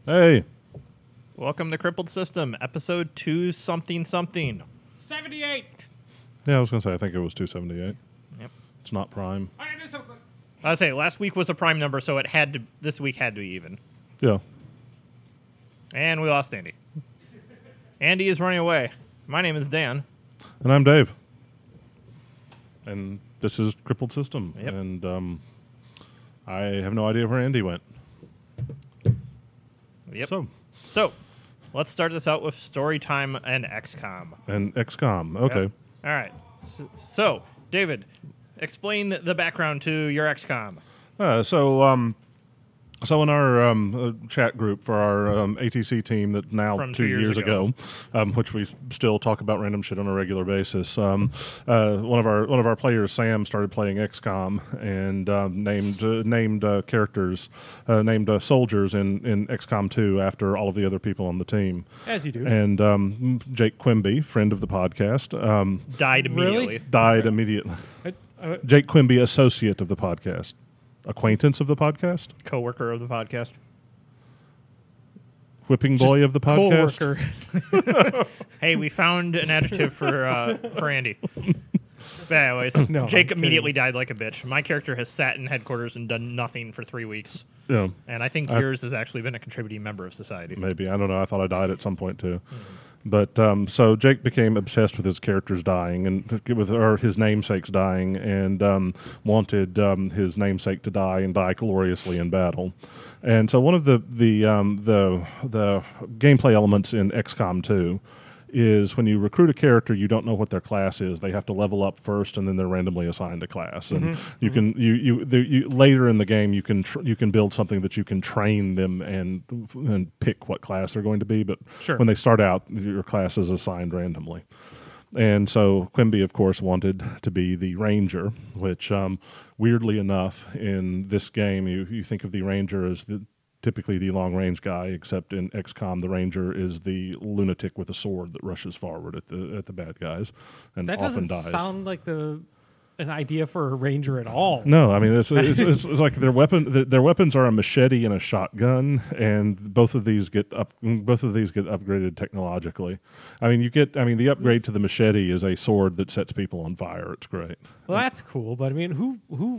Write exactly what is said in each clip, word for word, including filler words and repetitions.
Hey. Welcome to Crippled System, episode two something something. seventy-eight. Yeah, I was going to say, I think it was two seventy-eight. Yep. It's not prime. I gotta do something. I was say last week was a prime number, so it had to. This week had to be even. Yeah. And we lost Andy. Andy is running away. My name is Dan. And I'm Dave. And this is Crippled System. Yep. And um, I have no idea where Andy went. Yep. So, So, let's start this out with story time and X COM. and X COM. Okay. Yep. All right. So, so, David, explain the background to your X COM. Uh, so, um, so in our um, uh, chat group for our um, A T C team that now From two, two years years, ago, um, which we still talk about random shit on a regular basis, um, uh, one of our one of our players, Sam, started playing X COM and um, named uh, named uh, characters, uh, named uh, soldiers in in X COM two after all of the other people on the team. As you do. And um, Jake Quimby, friend of the podcast, um, Died Really? immediately. died immediately. I, I, Jake Quimby, associate of the podcast, acquaintance of the podcast. Co-worker of the podcast. Whipping boy of the podcast. co-worker. Hey, we found an adjective for uh, for Andy. But anyways, No, Jake I'm immediately kidding. died like a bitch. My character has sat in headquarters and done nothing for three weeks. Yeah, And I think I- yours has actually been a contributing member of society. maybe. I don't know. I thought I died at some point too. But um, so Jake became obsessed with his characters dying and with or his namesakes dying, and um, wanted um, his namesake to die and die gloriously in battle. And so one of the the um, the the gameplay elements in X COM two is when you recruit a character, you don't know what their class is. They have to level up first, and then they're randomly assigned a class. And you can you you, the, you later in the game you can tr- you can build something that you can train them and and pick what class they're going to be. But Sure. when they start out, your class is assigned randomly. And so Quimby, of course, wanted to be the Ranger, which um, weirdly enough, in this game, you you think of the Ranger as the typically the long-range guy, except in X COM, the Ranger is the lunatic with a sword that rushes forward at the at the bad guys and that often doesn't dies. sound like the an idea for a ranger at all. No, I mean it's it's, it's, it's like their weapon. Their, their weapons are a machete and a shotgun, and both of these get up. Both of these get upgraded technologically. I mean, you get. I mean, the upgrade to the machete is a sword that sets people on fire. It's great. Well, that's cool, but I mean, who, who,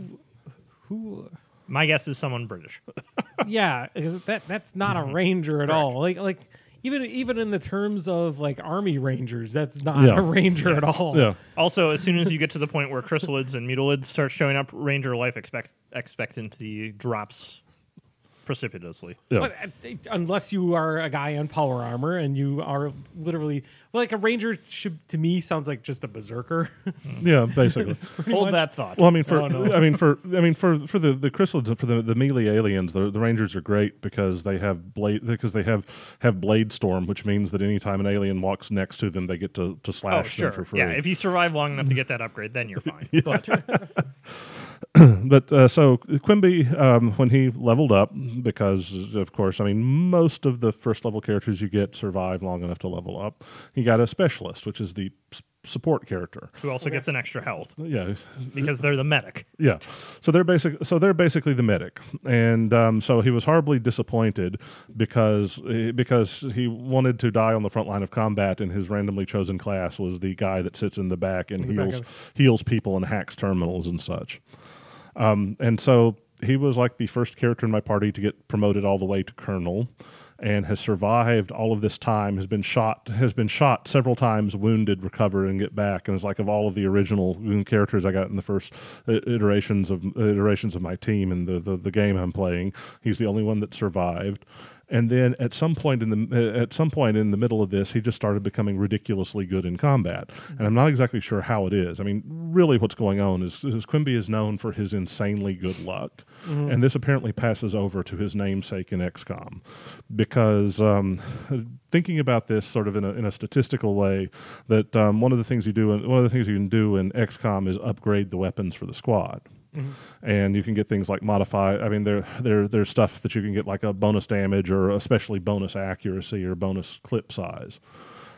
who? My guess is someone British. Yeah, because that that's not a ranger at all. Like, like even even in the terms of like army rangers, that's not Yeah. a ranger at all. Yeah. Also, as soon as you get to the point where chrysalids and mutalids start showing up, Ranger life expect- expectancy drops precipitously. Yeah. But, uh, unless you are a guy on power armor and you are literally well, like a ranger should to me sounds like just a berserker. Yeah, basically. Pretty Hold much. that thought. Well, I mean, for Oh, no. I mean, for I mean, for for the the chrysalids, for the, the melee aliens, the, the Rangers are great because they have blade because they have have blade storm, which means that anytime an alien walks next to them, they get to, to oh, slash them for sure. free. Yeah, if you survive long enough to get that upgrade, then you're fine. But But uh, so Quimby, um, when he leveled up, because of course, I mean, most of the first level characters you get survive long enough to level up. He got a specialist, which is the s- support character. who also gets an extra health Yeah, because they're the medic. yeah. So they're basic. So they're basically the medic, and um, so he was horribly disappointed because eh, because he wanted to die on the front line of combat, and his randomly chosen class was the guy that sits in the back and In the back heals of- heals people and hacks terminals and such. Um, and so he was like the first character in my party to get promoted all the way to colonel, and has survived all of this time. Has been shot, has been shot several times, wounded, recover, and get back. And it's like of all of the original characters I got in the first uh, iterations of iterations of my team and the, the the game I'm playing, he's the only one that survived. And then at some point in the at some point in the middle of this, he just started becoming ridiculously good in combat. And I'm not exactly sure how it is. I mean, really, what's going on is, is Quimby is known for his insanely good luck, and this apparently passes over to his namesake in X COM, because um, thinking about this sort of in a in a statistical way, that um, one of the things you do in, one of the things you can do in X COM is upgrade the weapons for the squad. And you can get things like modify. I mean, there, there, there's stuff that you can get like a bonus damage or especially bonus accuracy or bonus clip size.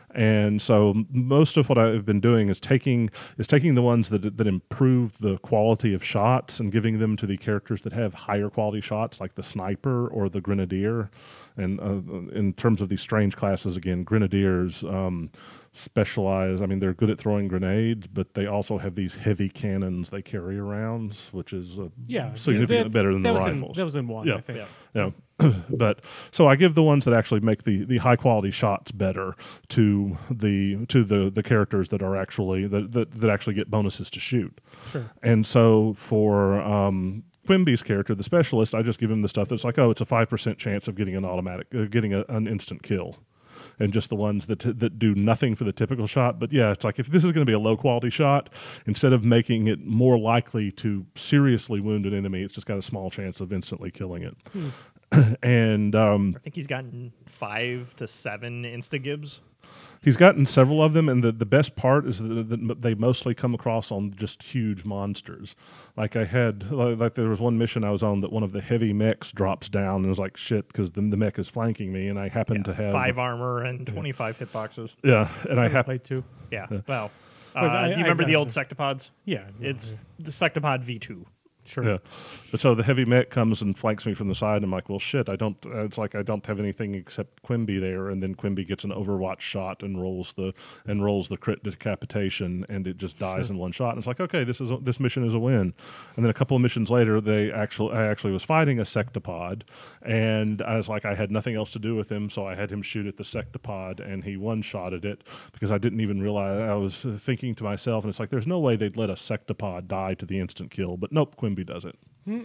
And so most of what I've been doing is taking is taking the ones that that improve the quality of shots and giving them to the characters that have higher quality shots, like the sniper or the grenadier. And uh, in terms of these strange classes, again, grenadiers um, specialize. I mean, they're good at throwing grenades, but they also have these heavy cannons they carry around, which is uh, Yeah, significantly that's- better than that the was in- rifles. that was in one, Yeah. I think. Yeah. You know, but so I give the ones that actually make the, the high quality shots better to the to the, the characters that are actually that, that that actually get bonuses to shoot. Sure. And so for um, Quimby's character, the specialist, I just give him the stuff that's like, oh, it's a five percent chance of getting an automatic, uh, getting a, an instant kill. And just the ones that that do nothing for the typical shot. But yeah, it's like if this is going to be a low quality shot, instead of making it more likely to seriously wound an enemy, it's just got a small chance of instantly killing it. Hmm. and um, I think he's gotten five to seven insta gibs. he's gotten several of them, and the, the best part is that, that they mostly come across on just huge monsters. Like I had, like, like there was one mission I was on that one of the heavy mechs drops down, and it was like shit because the, the mech is flanking me, and I happen Yeah, to have five armor and twenty-five hitboxes. Yeah, and I I have played two. Yeah. Well, uh, But I- do you I remember the old imagine- sectopods? Yeah. It's the sectopod V two. Sure. Yeah, but so the heavy mech comes and flanks me from the side. And I'm like, well, shit. I don't. Uh, it's like I don't have anything except Quimby there, and then Quimby gets an Overwatch shot and rolls the and rolls the crit decapitation, and it just dies Sure. in one shot. And it's like, okay, this is a, this mission is a win. And then a couple of missions later, they actually I actually was fighting a sectopod, and I was like, I had nothing else to do with him, so I had him shoot at the sectopod, and he one shotted it because I didn't even realize. I was thinking to myself, and it's like, there's no way they'd let a sectopod die to the instant kill, but nope, Quimby does it.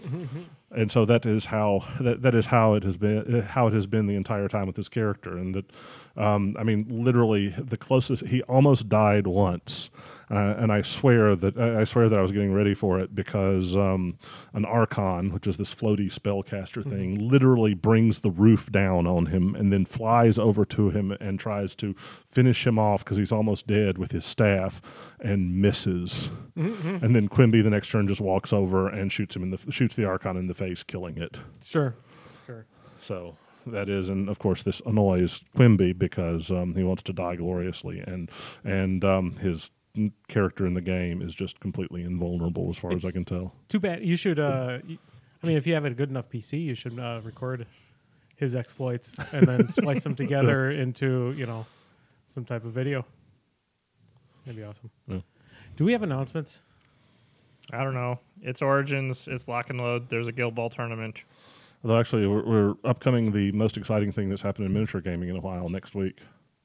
And so that is how that, that is how it has been how it has been the entire time with this character. And that um, I mean, literally the closest he almost died once, uh, and I swear that I swear that I was getting ready for it because um, an Archon, which is this floaty spellcaster Mm-hmm. thing, literally brings the roof down on him and then flies over to him and tries to finish him off because he's almost dead with his staff and misses. Mm-hmm. And then Quimby the next turn just walks over and shoots him in the shoots the Archon in the face, killing it. Sure. Sure. So that is, and of course, this annoys Quimby because um, he wants to die gloriously, and and um, his n- character in the game is just completely invulnerable as far as I It's- can tell. Too bad. You should. Uh, y- I mean, if you have a good enough P C, you should uh, record his exploits and then splice them together into you know some type of video. That'd be awesome. Yeah. Do we have announcements? I don't know. It's Origins. It's Lock and Load. There's a Guild Ball tournament. Although actually, we're, we're upcoming the most exciting thing that's happened in miniature gaming in a while next week.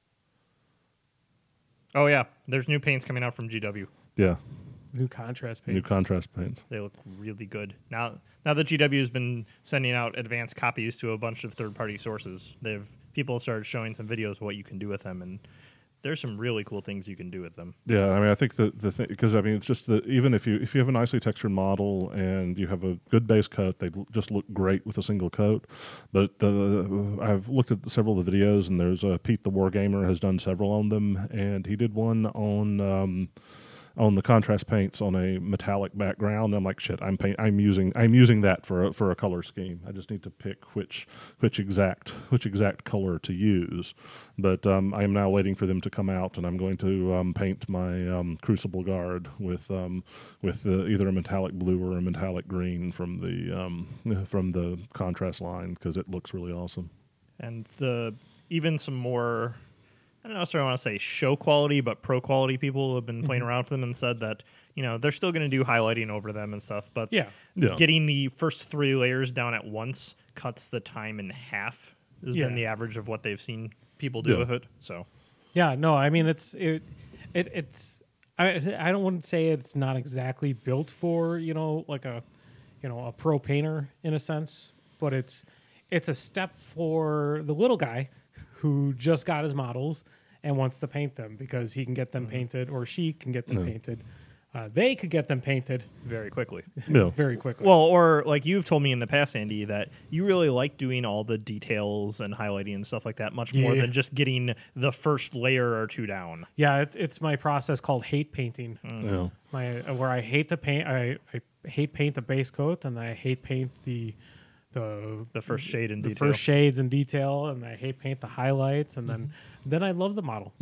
Oh yeah, there's new paints coming out from G W. Yeah, New contrast paints. new contrast paints. They look really good. Now now that G W has been sending out advanced copies to a bunch of third party sources, they've people have started showing some videos of what you can do with them, and there's some really cool things you can do with them. Yeah, I mean, I think the the thing because I mean, it's just that even if you if you have a nicely textured model and you have a good base coat, they l- just look great with a single coat. But the I've looked at several of the videos, and there's uh, Pete the Wargamer has done several on them, and he did one on. Um, on the contrast paints on a metallic background. I'm like, shit, I'm paint, I'm using I'm using that for a, for a color scheme. I just need to pick which which exact which exact color to use. But um, I am now waiting for them to come out, and I'm going to um, paint my um, Crucible Guard with um, with uh, either a metallic blue or a metallic green from the um, from the contrast line because it looks really awesome. And the even some more, I don't necessarily want to say show quality, but pro quality people have been playing around with them and said that, you know, they're still going to do highlighting over them and stuff. But Yeah. Yeah. getting the first three layers down at once cuts the time in half has Yeah. been the average of what they've seen people do Yeah. with it. So Yeah, no, I mean it's it, it it's I I don't want to say it's not exactly built for you know like a you know a pro painter in a sense, but it's it's a step for the little guy who just got his models and wants to paint them because he can get them painted or she can get them Yeah. painted. Uh, they could get them painted very quickly. Yeah. very quickly. Well, or like you've told me in the past, Andy, that you really like doing all the details and highlighting and stuff like that much more Yeah. than just getting the first layer or two down. yeah, it, it's my process called hate painting. Yeah. My uh, where I hate to paint, I, I hate paint the base coat, and I hate paint the the The first shade in the detail. first shades in detail, and I hate paint the highlights, and then then I love the model.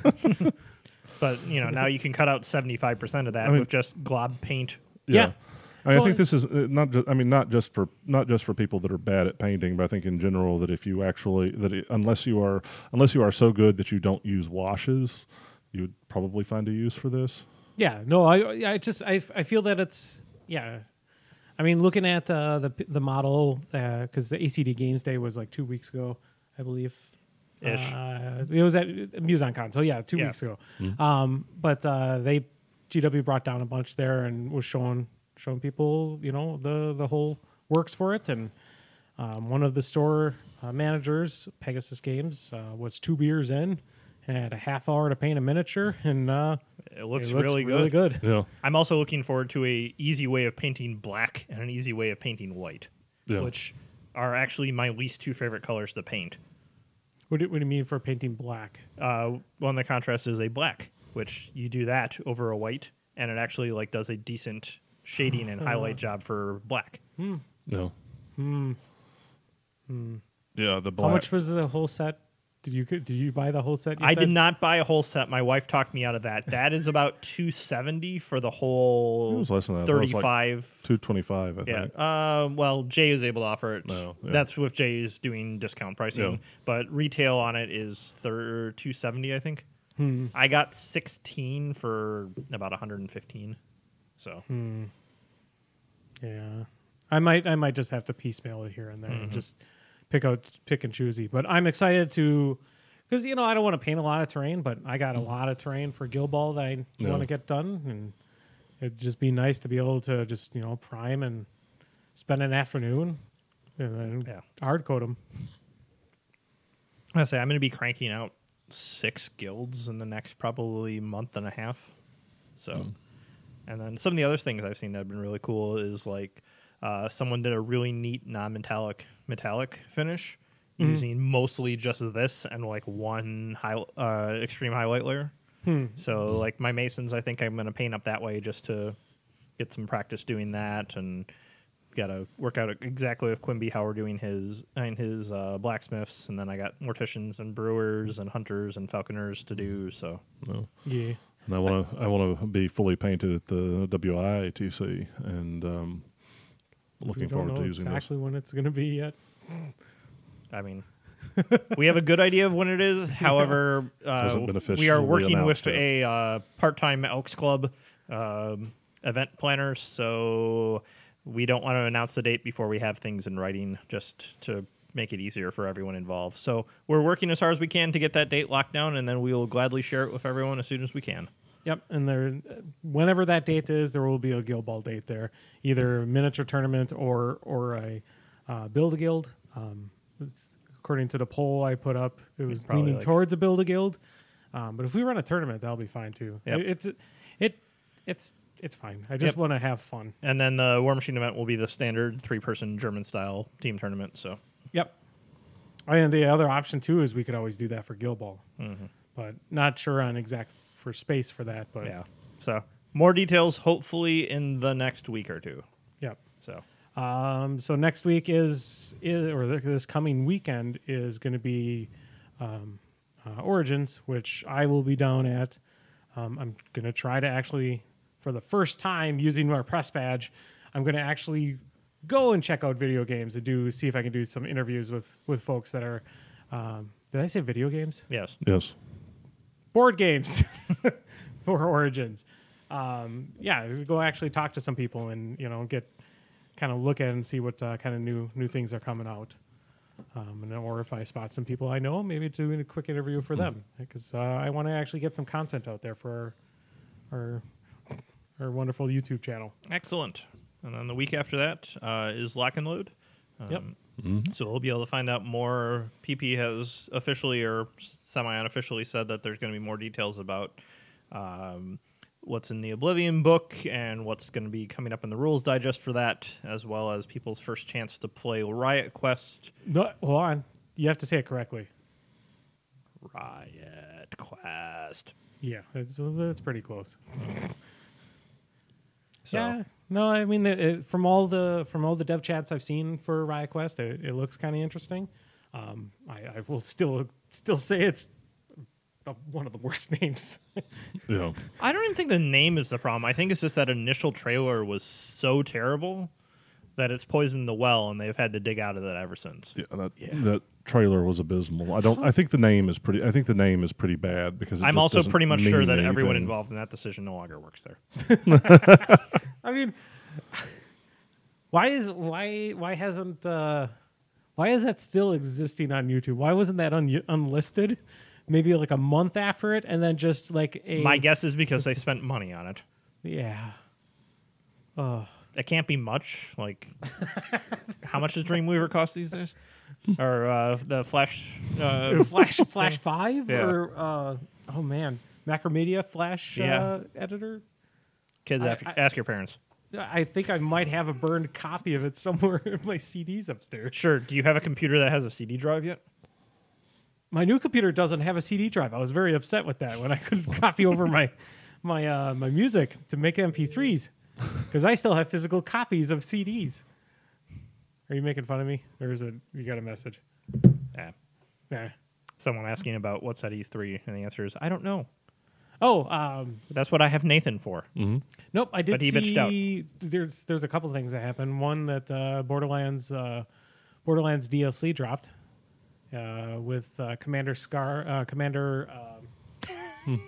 But you know, now you can cut out seventy-five percent of that I mean- with just glob paint. Yeah. I, mean, Well, I think this is uh, not. Just, I mean, not just for not just for people that are bad at painting, but I think in general that if you actually that it, unless you are unless you are so good that you don't use washes, you would probably find a use for this. Yeah, no, I I just I, I feel that it's yeah. I mean, looking at uh, the the model because the A C D Games Day was like two weeks ago, I believe. Ish. Uh, it was at MuseonCon, so yeah, two Yeah. weeks ago. Um, but uh, they G W brought down a bunch there and was showing showing people, you know, the the whole works for it. And um, one of the store uh, managers, Pegasus Games, uh, was two beers in, had a half hour to paint a miniature, and uh, It looks, it looks really, really good. good. Yeah, I'm also looking forward to a easy way of painting black and an easy way of painting white, yeah. which are actually my least two favorite colors to paint. What do, what do you mean for painting black? Uh, one of the contrasts is a black, which you do that over a white, and it actually like does a decent shading and highlight job for black. yeah. Hmm. Yeah, the black. How much was the whole set? Did you did you buy the whole set? you I said? did not buy a whole set. My wife talked me out of that. That is about two seventy for the whole It was less than that. That was like thirty-five. two twenty-five, I Yeah. think. Uh, well, Jay is able to offer it. No, yeah. That's with Jay's doing discount pricing, Yeah. but retail on it is thir- two seventy, I think. Hmm. I got sixteen for about one hundred fifteen. So Hmm. Yeah, I might I might just have to piecemeal it here and there Mm-hmm. and just pick out pick and choosy. But I'm excited to because you know I don't want to paint a lot of terrain, but I got a lot of terrain for Guild Ball that I Yeah. want to get done, and it'd just be nice to be able to just you know prime and spend an afternoon and then Yeah. hard code them. I say I'm going to be cranking out six guilds in the next probably month and a half. So, and then some of the other things I've seen that have been really cool is like uh, someone did a really neat non-metallic metallic finish Mhm. using mostly just this and like one high, uh, extreme highlight layer. Hmm. So like my masons, I think I'm going to paint up that way just to get some practice doing that, and got to work out exactly with Quimby how we're doing his and his uh, blacksmiths, and then I got morticians and brewers and hunters and falconers to do. So No. Yeah. And I want to I want to be fully painted at the W I A T C, and um, looking we don't forward know to using exactly when it's going to be yet. I mean, we have a good idea of when it is. However, uh, Hasn't been we are officially working with announced yet. a uh, part-time Elks Club um, event planner, so we don't want to announce the date before we have things in writing, just to make it easier for everyone involved. So we're working as hard as we can to get that date locked down, and then we will gladly share it with everyone as soon as we can. Yep, and there, whenever that date is, there will be a Guild Ball date there, either a miniature tournament or or a uh, build a guild. Um, it's- according to the poll I put up, it was probably leaning like- towards a build a guild. Um, but if we run a tournament, that'll be fine too. Yep. It, it's it it's it's fine. I just Yep. want to have fun. And then the War Machine event will be the standard three-person German-style team tournament. So Yep. And the other option too is we could always do that for Guild Ball, but not sure on exact for space for that. But yeah, so more details hopefully in the next week or two. yep. So Um, so next week is, is or th- this coming weekend is going to be um, uh, Origins, which I will be down at. Um, I'm going to try to actually, for the first time using our press badge, I'm going to actually go and check out video games and do see if I can do some interviews with with folks that are. Um, did I say video games? yes, Yes. Board games for Origins. Um, yeah, go actually talk to some people and you know get kind of look at it and see what uh, kind of new new things are coming out. Um, and or if I spot some people I know, maybe doing a quick interview for them because uh, I want to actually get some content out there for our, our our wonderful YouTube channel. excellent. And then the week after that uh, is Lock and Load. Um, Yep. So we'll be able to find out more. P P has officially or semi-unofficially said that there's going to be more details about um, what's in the Oblivion book and what's going to be coming up in the rules digest for that, as well as people's first chance to play Riot Quest. No, hold on, you have to say it correctly. Riot Quest. Yeah, it's, it's pretty close. So. Yeah, no, I mean, it, it, from all the from all the dev chats I've seen for Riot Quest, it, it looks kind of interesting. Um, I, I will still still say it's one of the worst names. Yeah. I don't even think the name is the problem. I think it's just that initial trailer was so terrible that it's poisoned the well, and they've had to dig out of that ever since. Yeah, that Yeah. that trailer was abysmal. I don't. I think the name is pretty. I think the name is pretty bad because it I'm just also doesn't pretty much sure mean that everyone anything. involved in that decision no longer works there. I mean, why is why why hasn't uh, why is that still existing on YouTube? Why wasn't that un- unlisted? Maybe like a month after it, and then just like a My guess is because they spent money on it. yeah. Oh, It can't be much. Like, how much does Dreamweaver cost these days? Or uh, the Flash? Uh, Flash Flash Five Yeah. or uh, oh man, Macromedia Flash Yeah. uh, editor. kids, I- ask, I- ask your parents. I think I might have a burned copy of it somewhere in my C Ds upstairs. Sure. Do you have a computer that has a C D drive yet? My new computer doesn't have a C D drive. I was very upset with that when I couldn't copy over my my uh, my music to make M P threes because I still have physical copies of C Ds. Are you making fun of me, or is it you got a message? Yeah. Nah. Someone asking about what's at E three, and the answer is I don't know. Oh, um, That's what I have Nathan for. nope. I did But he bitched out. see. There's there's a couple of things that happened. One that uh, Borderlands uh, Borderlands D L C dropped uh, with uh, Commander Scar uh, Commander. Um,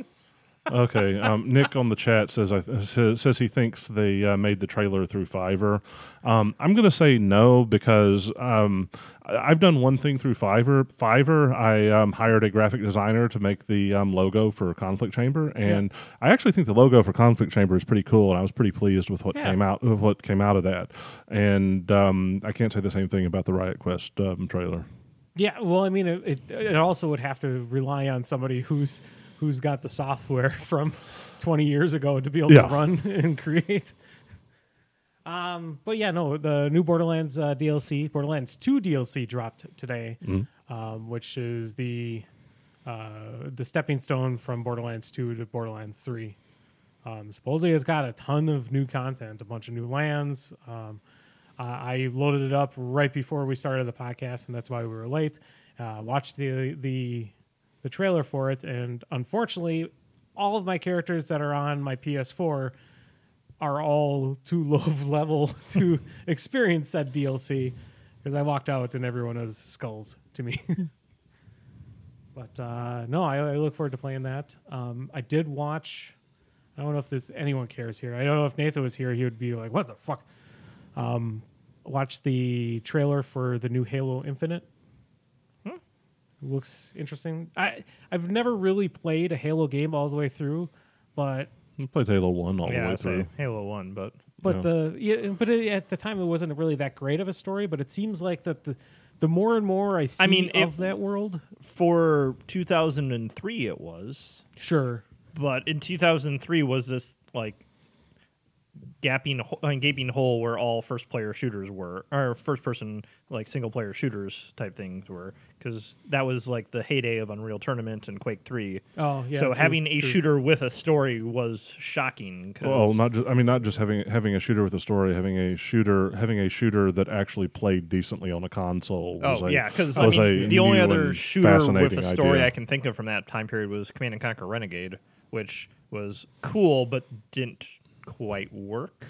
Okay, um, Nick on the chat says I, says, says he thinks they uh, made the trailer through Fiverr. Um, I'm going to say no because um, I- I've done one thing through Fiverr. Fiverr, I um, hired a graphic designer to make the um, logo for Conflict Chamber, and I actually think the logo for Conflict Chamber is pretty cool, and I was pretty pleased with what Yeah. came out with what came out of that. And um, I can't say the same thing about the Riot Quest um, trailer. Yeah, well, I mean, it, it it also would have to rely on somebody who's who's got the software from twenty years ago to be able Yeah. to run and create. Um, but yeah, no, the new Borderlands uh, D L C, Borderlands two D L C dropped today, um, which is the uh, the stepping stone from Borderlands two to Borderlands three. Um, supposedly, it's got a ton of new content, a bunch of new lands. Um, uh, I loaded it up right before we started the podcast, and that's why we were late. Uh, watched the the the trailer for it, and unfortunately, all of my characters that are on my P S four are all too low of level to experience said D L C because I walked out and everyone has skulls to me. But uh, no, I, I look forward to playing that. Um, I did watch. I don't know if this anyone cares here. I don't know if Nathan was here. He would be like, "What the fuck?" Um, watch the trailer for the new Halo Infinite. Hmm. Looks interesting. I I've never really played a Halo game all the way through, but I played Halo one all the yeah, way I say through. Halo One, but but Yeah. the yeah, but it, at the time it wasn't really that great of a story. But it seems like that the the more and more I see mean, of if- that world, for two thousand three it was. sure. But in two thousand three was this like gapping ho- uh, gaping hole where all first player shooters were, or first person like single player shooters type things were, because that was like the heyday of Unreal Tournament and Quake three. Oh yeah. so true, having a true. shooter with a story was shocking. 'cause- Well, not just. I mean, not just having having a shooter with a story, having a shooter having a shooter that actually played decently on a console. Was Oh a, yeah, because I was mean, a the only new other and shooter with fascinating a story idea. I can think of from that time period was Command and Conquer Renegade, which was cool but didn't quite work.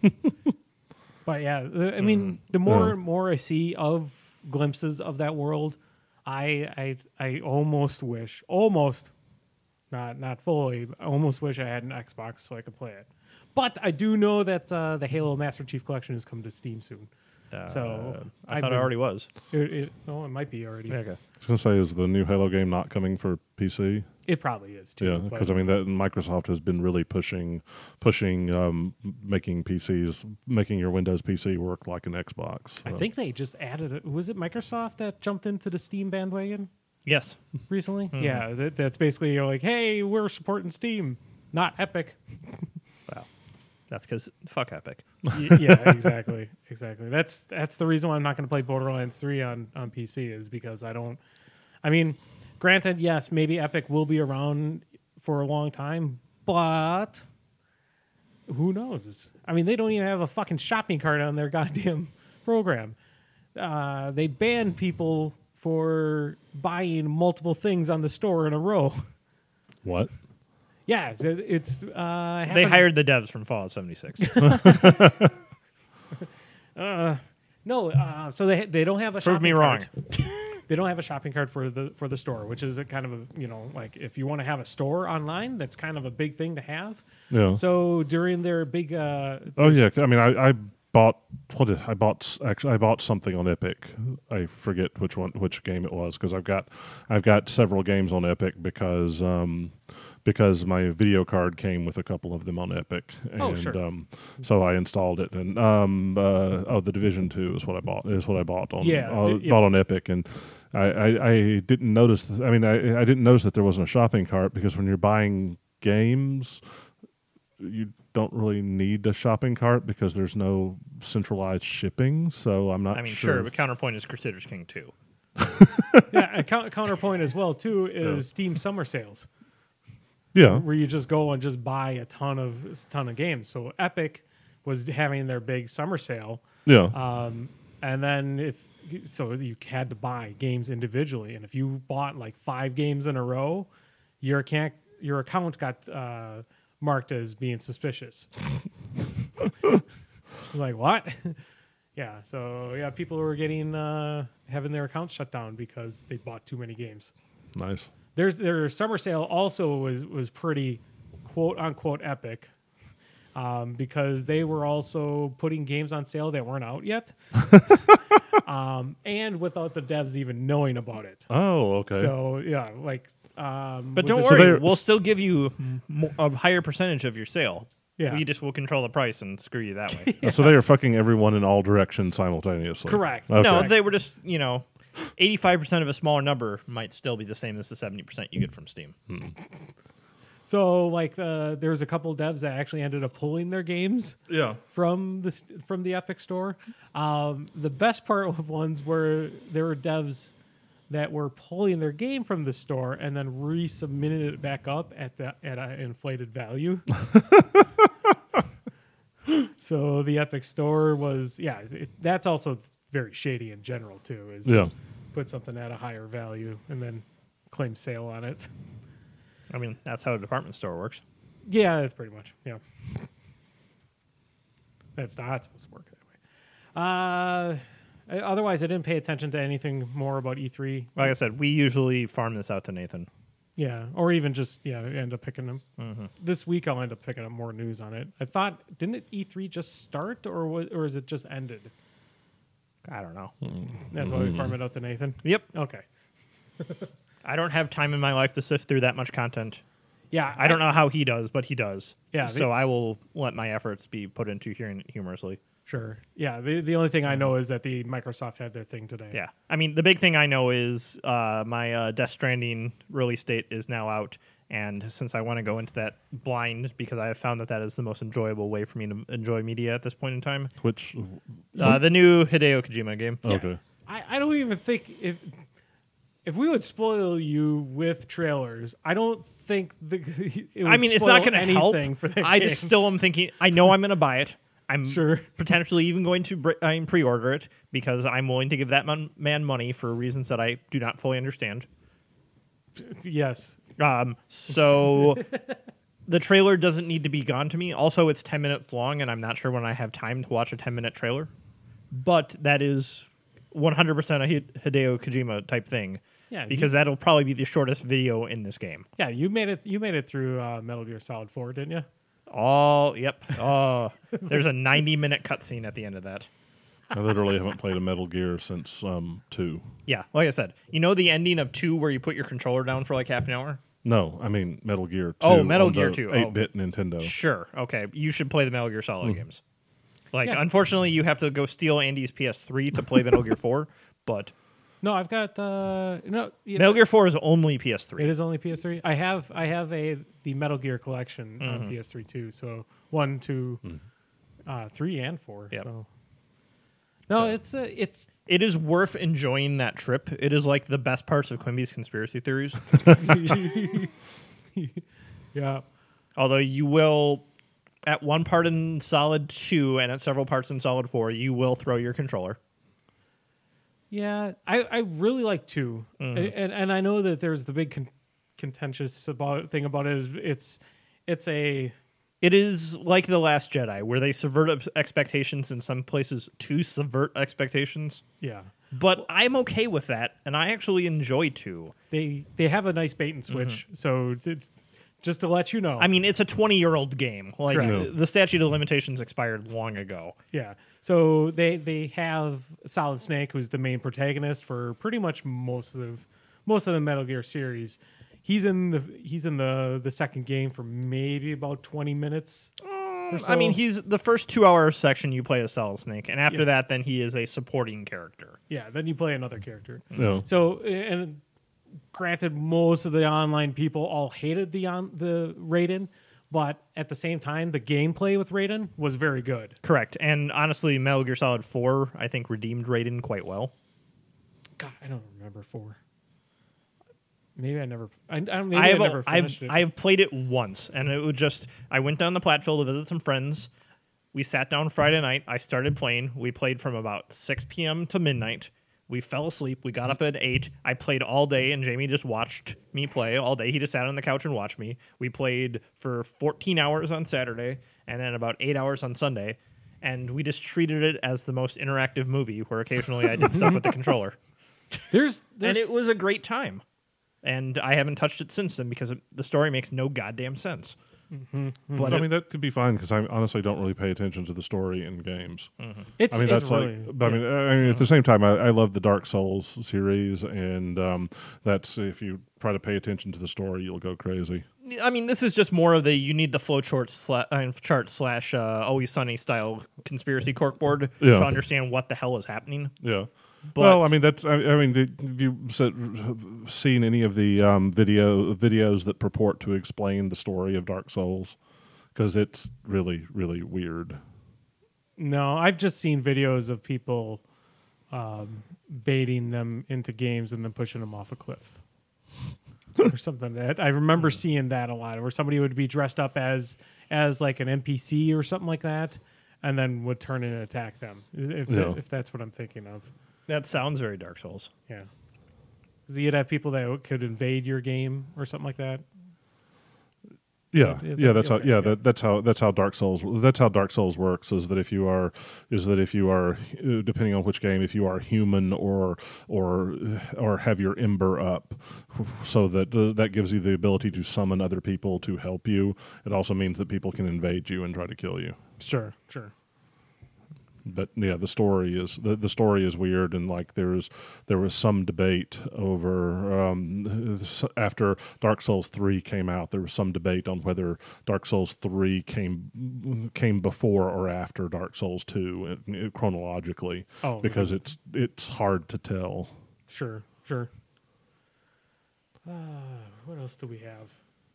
But yeah, the, I mean, the more Yeah. and more I see of glimpses of that world, I I I almost wish, almost, not not fully, I almost wish I had an Xbox so I could play it. But I do know that uh, the Halo Master Chief Collection is coming to Steam soon. Uh, So, I I've thought been- it already was. It, it, oh, it might be already. Okay. I was going to say, is the new Halo game not coming for P C? It probably is too. Yeah, but- because I mean that Microsoft has been really pushing, pushing, um, making P Cs, making your Windows P C work like an Xbox. I so. think they just added it. Was it Microsoft that jumped into the Steam bandwagon Yes. recently? Mm-hmm. Yeah, that, that's basically you're like, hey, we're supporting Steam, not Epic. Wow. That's because fuck Epic. Y- yeah, exactly, exactly. That's that's the reason why I'm not going to play Borderlands three on on P C is because I don't. I mean, granted, yes, maybe Epic will be around for a long time, but who knows? I mean, they don't even have a fucking shopping cart on their goddamn program. Uh, they ban people for buying multiple things on the store in a row. What? Yeah, it's, it's uh, They happened- hired the devs from Fallout seventy-six. Uh, no, uh, so they they don't have a Prove shopping me wrong. cart. They don't have a shopping cart for the for the store, which is a kind of a you know like if you want to have a store online, that's kind of a big thing to have. Yeah. So during their big uh, Oh yeah, I mean, I, I bought what did I bought s- actually I bought something on Epic. I forget which one, which game it was, because I've got I've got several games on Epic because um, because my video card came with a couple of them on Epic, and Oh, sure. um, so I installed it. And um, uh, oh, the Division Two is what I bought. Is what I bought on Yeah, uh, it- bought on Epic, and I, I, I didn't notice. I mean, I I didn't notice that there wasn't a shopping cart, because when you're buying games, you don't really need a shopping cart because there's no centralized shipping. So I'm not I mean, sure. sure, but counterpoint is Crusaders King two. yeah, a count, counterpoint as well too is Yeah. Steam summer sales, yeah. where you just go and just buy a ton of ton of games. So Epic was having their big summer sale, Yeah. um, and then if so, you had to buy games individually, and if you bought like five games in a row, your account your account got uh, marked as being suspicious. I was like, what? Yeah, so yeah, people were getting uh, having their accounts shut down because they bought too many games. Nice. Their their summer sale also was was pretty quote unquote epic, um, because they were also putting games on sale that weren't out yet, um, and without the devs even knowing about it. Oh, okay. So yeah, like, um, But was don't it- So worry, they're- we'll still give you mo- a higher percentage of your sale. Yeah. We just will control the price and screw you that way. Uh, so they are fucking everyone in all directions simultaneously. Correct. Okay. No, they were just, you know, eighty-five percent of a smaller number might still be the same as the seventy percent you get from Steam. So like uh, there was a couple devs that actually ended up pulling their games yeah. from the s- from the Epic Store. Um, the best part of ones were there were devs that were pulling their game from the store and then resubmitting it back up at the at an inflated value. So the Epic Store was yeah, it, that's also very shady in general too. Is Yeah. put something at a higher value and then claim sale on it. I mean, that's how a department store works. Yeah, that's pretty much. Yeah. That's not supposed to work that way. Uh, otherwise, I didn't pay attention to anything more about E three. Like I said, we usually farm this out to Nathan. Yeah, or even just, yeah, end up picking them. Mm-hmm. This week, I'll end up picking up more news on it. I thought, didn't it E three just start, or was, or is it just ended? I don't know. That's why we farm it out to Nathan? Yep. Okay. I don't have time in my life to sift through that much content. Yeah. I don't know how he does, but he does. Yeah, So the- I will let my efforts be put into hearing it humorously. Sure. Yeah, the, the only thing I know is that the Microsoft had their thing today. Yeah. I mean, the big thing I know is uh, my uh, Death Stranding release date is now out. And since I want to go into that blind, because I have found that that is the most enjoyable way for me to enjoy media at this point in time, Which. uh, the new Hideo Kojima game. Yeah. Okay. I, I don't even think if if we would spoil you with trailers, I don't think the it would I mean, it's not spoil going to help. anything for that I game. just still am thinking, I know I'm going to buy it. I'm Sure. potentially even going to br- I'm pre-order it because I'm willing to give that mon- man money for reasons that I do not fully understand. Yes. Um, so the trailer doesn't need to be gone to me. Also, it's ten minutes long, and I'm not sure when I have time to watch a ten minute trailer. But that is one hundred percent a Hid- Hideo Kojima type thing. Yeah, Because that'll probably be the shortest video in this game. Yeah, you made it. You made it through uh, Metal Gear Solid Four, didn't you? All yep. Oh, there's a ninety minute cutscene at the end of that. I literally haven't played a Metal Gear since um, two. Yeah, like I said, you know the ending of two where you put your controller down for like half an hour? No, I mean Metal Gear two. Oh, Metal on Gear the two. Oh. eight-bit Nintendo. Sure. Okay. You should play the Metal Gear Solid Hmm. games. Like, Yeah. unfortunately, you have to go steal Andy's P S three to play Metal Gear four, but No, I've got uh, no. Yeah, Metal Gear four is only P S three. It is only P S three. I have I have a the Metal Gear collection Mm-hmm. on P S three too. So one, two, uh, three, and four. Yep. So no, So- it's uh, it's It is worth enjoying that trip. It is like the best parts of Quimby's conspiracy theories. yeah. Although you will, at one part in Solid two and at several parts in Solid four, you will throw your controller. Yeah, I, I really like two, Mm-hmm. and, and and I know that there's the big con- contentious about thing about it is it's it's a It is like The Last Jedi, where they subvert ex- expectations in some places to subvert expectations. yeah But I'm okay with that, and I actually enjoy two. they they have a nice bait and switch. So th- just to let you know, I mean, it's a twenty-year-old game. Like, Correct. the, the statute of limitations expired long ago. yeah. So they they have Solid Snake, who's the main protagonist for pretty much most of most of the Metal Gear series. He's in the he's in the the second game for maybe about twenty minutes. or I mean, so. he's the first two-hour section you play as Solid Snake, and after Yeah. that, then he is a supporting character. Yeah. Then you play another character. Yeah. So, and granted, most of the online people all hated the on the Raiden, but at the same time, the gameplay with Raiden was very good. Correct. And honestly, Metal Gear Solid four, I think, redeemed Raiden quite well. God, I don't remember four. Maybe I never. I, I, maybe I I, have, never I've, finished it. I've played it once, and it was just I went down the Platteville to visit some friends. We sat down Friday night. I started playing. We played from about six p.m. to midnight. We fell asleep. We got up at eight. I played all day, and Jamie just watched me play all day. He just sat on the couch and watched me. We played for fourteen hours on Saturday, and then about eight hours on Sunday. And we just treated it as the most interactive movie, where occasionally I did stuff with the controller. there's, there's And it was a great time. And I haven't touched it since then because it, the story makes no goddamn sense. But I it- mean, that could be fine because I honestly don't really pay attention to the story in games. It's, I mean, it's that's really, like, but I mean, I mean, at the same time, I, I love the Dark Souls series, and um, that's if you try to pay attention to the story, you'll go crazy. I mean, this is just more of the you need the flowchart sla- uh, chart slash uh, Always Sunny style conspiracy corkboard Yeah. to understand what the hell is happening. Yeah. But- well, I mean, that's. I, I mean, did, have you said, seen any of the um, video videos that purport to explain the story of Dark Souls? Because it's really, really weird. no, I've just seen videos of people um, baiting them into games and then pushing them off a cliff. Or something that I remember seeing that a lot, where somebody would be dressed up as as like an N P C or something like that, and then would turn in and attack them. If Yeah. if that's what I'm thinking of, That sounds very Dark Souls. yeah. 'Cause you'd have people that could invade your game or something like that. Yeah, Yeah, yeah, that's how. okay, Yeah, yeah. That, that's how. That's how Dark Souls. That's how Dark Souls works. Is that if you are, is that if you are, uh, depending on which game, if you are human or or or have your ember up, so that uh, that gives you the ability to summon other people to help you. It also means that people can invade you and try to kill you. Sure, sure. But yeah, the story is the, the story is weird, and like there's there was some debate over um, after Dark Souls three came out. There was some debate on whether Dark Souls three came came before or after Dark Souls two uh, chronologically, Oh, because it's it's hard to tell. Sure, sure. Uh, what else do we have?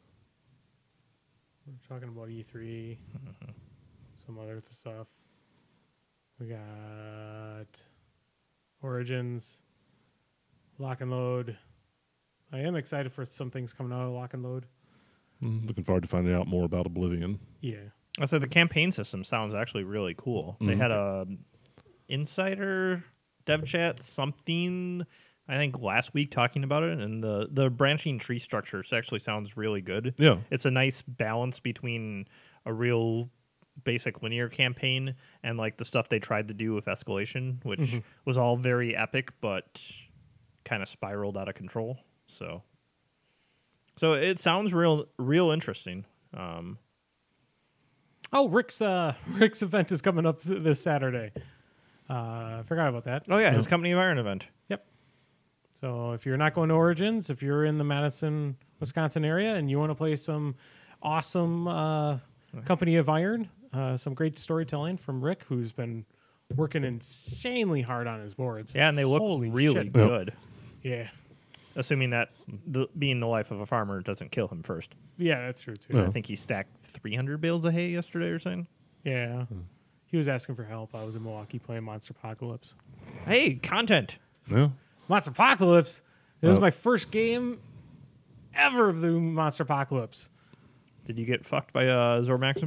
We're talking about E three, some other stuff. We got Origins, Lock and Load. I am excited for some things coming out of Lock and Load. I'm looking forward to finding out more about Oblivion. Yeah. I said the campaign system sounds actually really cool. They Mhm. had a insider dev chat something I think last week talking about it, and the the branching tree structure actually sounds really good. Yeah, It's a nice balance between a real basic linear campaign and like the stuff they tried to do with escalation, which Mhm. was all very epic but kind of spiraled out of control. So so it sounds real real interesting. Um Oh, Rick's uh, Rick's event is coming up this Saturday. Uh, I forgot about that. oh yeah, his Company of Iron event. Yep. So if you're not going to Origins, if you're in the Madison, Wisconsin area, and you want to play some awesome uh, Company of Iron, uh, some great storytelling from Rick, who's been working insanely hard on his boards. Yeah, and they look Holy really shit. good. Yeah. Assuming that the, being the life of a farmer doesn't kill him first. Yeah, that's true too. Yeah. I think he stacked three hundred bales of hay yesterday or something. Yeah. He was asking for help. I was in Milwaukee playing Monster Apocalypse. Hey, content. yeah. Monster Apocalypse. It was Oh. my first game ever of the Monster Apocalypse. Did you get fucked by uh, Zor Maxim?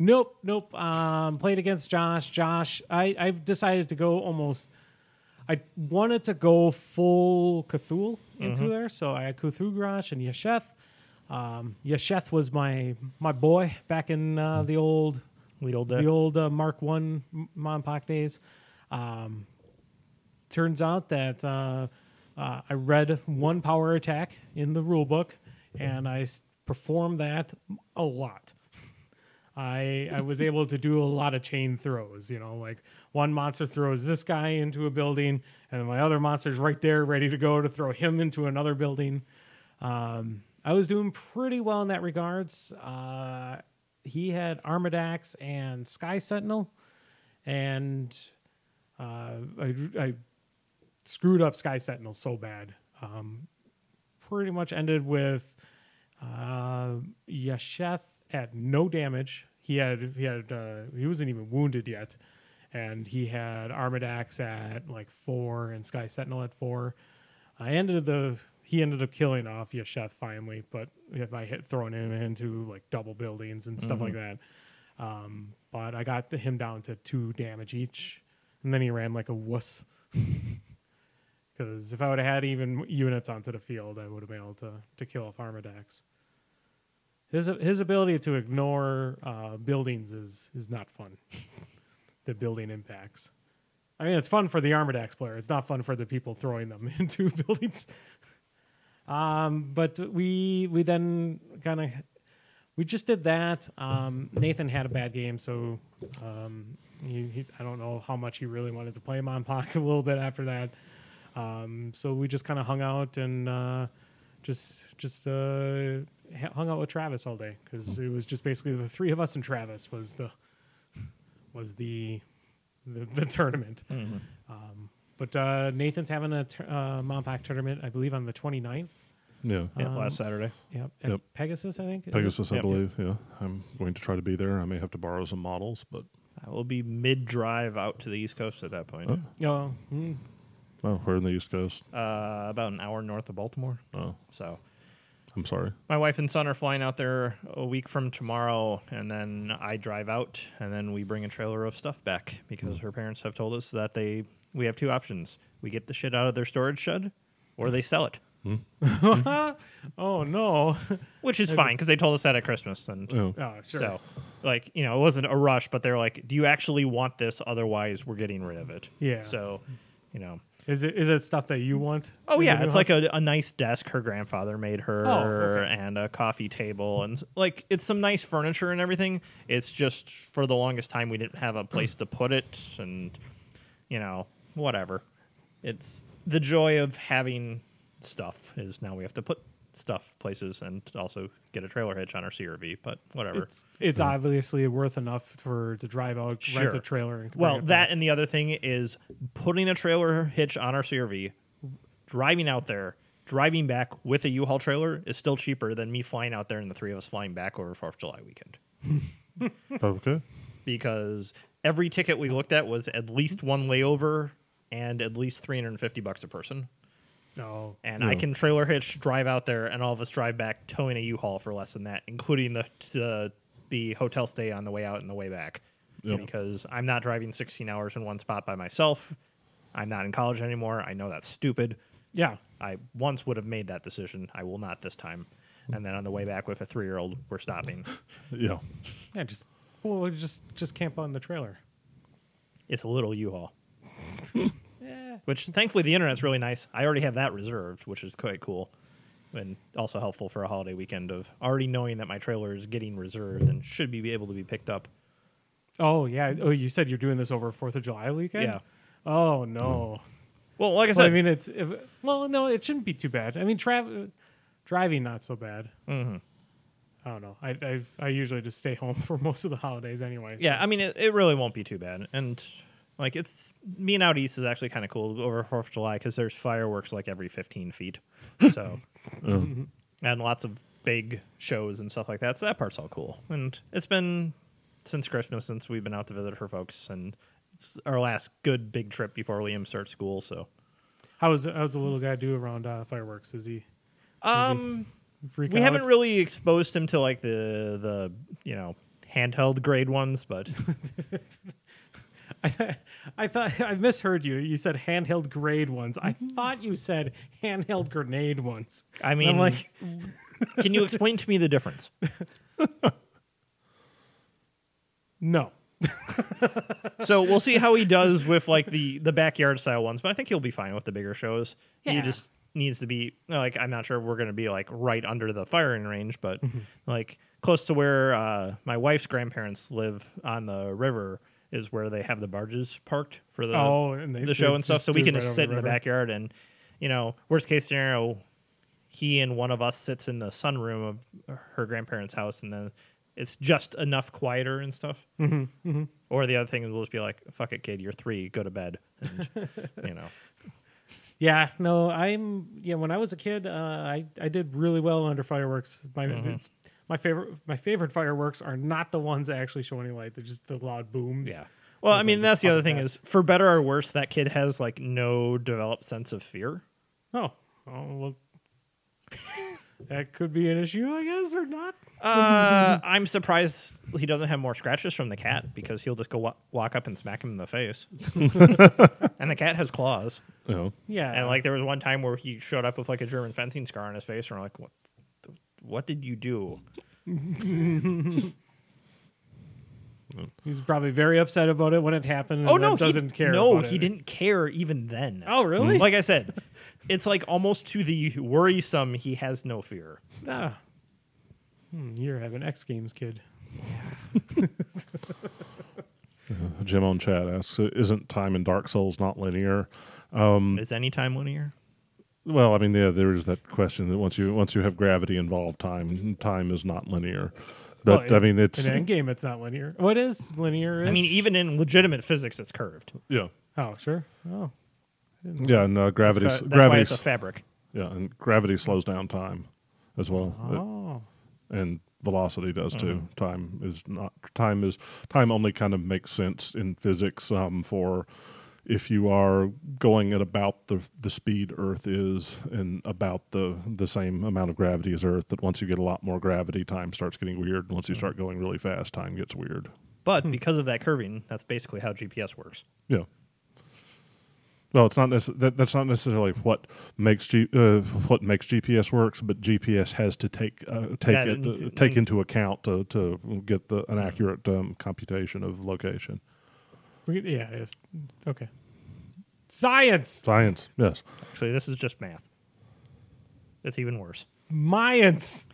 Nope, nope. Um, played against Josh. Josh, I I decided to go almost. I wanted to go full Cthulhu into there, so I had Cthulhu Garage and Yesheth. Um, Yesheth was my my boy back in uh, the old The old the old uh, Mark One Monpac days. Um, turns out that uh, uh, I read one power attack in the rule book, and I s- performed that a lot. I I was able to do a lot of chain throws. You know, like one monster throws this guy into a building, and my other monster's right there, ready to go to throw him into another building. Um, I was doing pretty well in that regards. Uh, he had Armadax and Sky Sentinel, and uh, I, I screwed up Sky Sentinel so bad. Um, pretty much ended with uh, Yesheth at no damage. He had he had uh, he wasn't even wounded yet, and he had Armadax at like four and Sky Sentinel at four. I ended the he ended up killing off Yesheth finally, but if I had thrown him into like double buildings and stuff like that. Um, but I got him down to two damage each, and then he ran like a wuss. Because if I would have had even units onto the field, I would have been able to to kill off Armadax. His his ability to ignore uh, buildings is is not fun. The building impacts. I mean, it's fun for the Armadax player. It's not fun for the people throwing them into buildings. Um, but we we then kind of we just did that. Um, Nathan had a bad game, so um, he, he, I don't know how much he really wanted to play Monpac a little bit after that. Um, so we just kind of hung out and uh, just just uh, hung out with Travis all day because it was just basically the three of us and Travis was the was the the, the tournament. Mm-hmm. Um, but uh, Nathan's having a tur- uh, Monpac tournament, I believe, on the twenty-ninth. Yeah. Yeah, Um, last Saturday. Yep. At Yep. Pegasus, I think. is it? Pegasus, I Yep. believe. Yeah. I'm going to try to be there. I may have to borrow some models, but I will be mid-drive out to the East Coast at that point. Oh. Oh, mm, oh, we're in the East Coast. Uh, about an hour north of Baltimore. Oh, So I'm sorry. my wife and son are flying out there a week from tomorrow, and then I drive out, and then we bring a trailer of stuff back because her parents have told us that they we have two options: we get the shit out of their storage shed, or they sell it, oh no. which is fine because they told us that at Christmas, and Oh, Oh, sure. so like you know it wasn't a rush, but they're like, "Do you actually want this? Otherwise, we're getting rid of it." Yeah. So, you know. Is it is it stuff that you want? Oh in the yeah, new it's house? like a, a nice desk her grandfather made her, Oh, okay. and a coffee table, and s- like it's some nice furniture and everything. It's just for the longest time we didn't have a place to put it, and you know whatever. It's the joy of having stuff is now we have to put stuff places and also get a trailer hitch on our C R V, but whatever. It's it's obviously worth enough for to drive out, rent Sure. a trailer. And bring Well, it that back. and the other thing is putting a trailer hitch on our C R V, driving out there, driving back with a U-Haul trailer is still cheaper than me flying out there and the three of us flying back over fourth of July weekend. okay. Because every ticket we looked at was at least one layover and at least three hundred fifty bucks a person. Oh, And I Yeah. can trailer hitch, drive out there, and all of us drive back towing a U-Haul for less than that, including the the, the hotel stay on the way out and the way back. Yep. Because I'm not driving sixteen hours in one spot by myself. I'm not in college anymore. I know that's stupid. yeah. I once would have made that decision. I will not this time. And then on the way back with a three-year-old, we're stopping. Yeah. Yeah, just well, just just camp on the trailer. It's a little U-Haul. Yeah. Which, thankfully, the internet's really nice. I already have that reserved, which is quite cool. And also helpful for a holiday weekend of already knowing that my trailer is getting reserved and should be able to be picked up. Oh yeah. Oh, you said you're doing this over Fourth of July weekend. Yeah. Oh no. Well, like I Well, said, I mean, it's if, well, no, it shouldn't be too bad. I mean, trav- driving not so bad. mhm. I don't know. I I've, I usually just stay home for most of the holidays anyway. so- yeah, I mean, it, it really won't be too bad. And like, it's being out east is actually kind of cool over fourth of July because there's fireworks like every fifteen feet. So, Oh. and lots of big shows and stuff like that. So that part's all cool. And it's been since Christmas since we've been out to visit her folks, and it's our last good big trip before Liam starts school. So, How's how's the little guy do around uh, fireworks? Is he um, freak we out? haven't really exposed him to like the the you know handheld grade ones, but I, th- I thought I misheard you. You said handheld grade ones. I thought you said handheld grenade ones. I And mean, I'm like, can you explain to me the difference? no. So we'll see how he does with like the the backyard style ones, but I think he'll be fine with the bigger shows. He Yeah. just needs to be like, I'm not sure we're going to be like right under the firing range, but like close to where uh, my wife's grandparents live on the river is where they have the barges parked for the Oh, and they- the show they and stuff. just So we do it can right just over sit the in the river. backyard and, you know, worst case scenario, he and one of us sits in the sunroom of her grandparents' house, and then it's just enough quieter and stuff. Mm-hmm, mm-hmm. Or the other thing is we'll just be like, "Fuck it, kid, you're three, go to bed." And, you know, Yeah, no, I'm. Yeah, when I was a kid, uh, I I did really well under fireworks. My Mhm. it's, my favorite my favorite fireworks are not the ones that actually show any light. They're just the loud booms. yeah. Well, Those I are mean, the that's the other fucking thing best. is, for better or worse, that kid has like no developed sense of fear. Oh, oh well. That could be an issue, I guess, or not. Uh, I'm surprised he doesn't have more scratches from the cat because he'll just go wa- walk up and smack him in the face. And the cat has claws. You know, Yeah, And like there was one time where he showed up with like a German fencing scar on his face, and we're like, "What? The, what did you do?" he's probably very upset about it when it happened. And Oh no, then doesn't he, care. No, about he it. didn't care even then. Oh, really? Like I said, it's like almost to the worrisome. He has no fear. Ah. Hmm, you're having X Games, kid. Jim on chat asks, "Isn't time in Dark Souls not linear?" Um, Is any time linear? Well, I mean, yeah, there is that question that once you once you have gravity involved, time time is not linear. But Well, I mean, it's in Endgame, it's not linear. What is linear? I mean, even in legitimate physics, it's curved. yeah, oh, sure. Oh, yeah, and uh, gravity That's why gravity it's a fabric. yeah, and gravity slows down time as well, It- oh. and velocity does too. Mhm. Time is not time is time only kind of makes sense in physics um, for if you are going at about the the speed Earth is and about the the same amount of gravity as Earth. That once you get a lot more gravity, time starts getting weird. Once you start going really fast, time gets weird. But Hmm. because of that curving, that's basically how G P S works. Yeah. Well, it's not necess- that, that's not necessarily what makes G, uh, what makes G P S works, but G P S has to take uh, take That it into- uh, take into account to to get the an accurate um, computation of location. We- Yeah, it's okay. Science, Science, yes. Actually, this is just math. It's even worse. Mayans.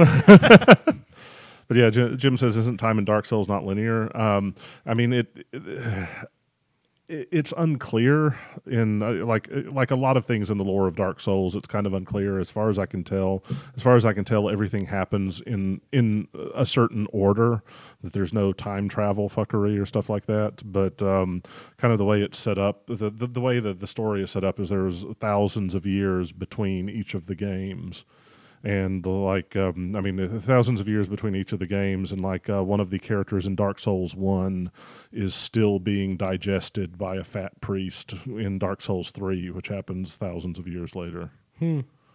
But yeah, Jim, Jim says, "Isn't time in Dark Souls not linear?" Um, I mean, it, it it's unclear in uh, like like a lot of things in the lore of Dark Souls. It's kind of unclear as far as I can tell. As far as I can tell, everything happens in in a certain order. That there's no time travel fuckery or stuff like that. But um, kind of the way it's set up, the the, the way that the story is set up is there's thousands of years between each of the games. And like, um, I mean, thousands of years between each of the games, and like uh, one of the characters in Dark Souls one is still being digested by a fat priest in Dark Souls three, which happens thousands of years later. Hmm.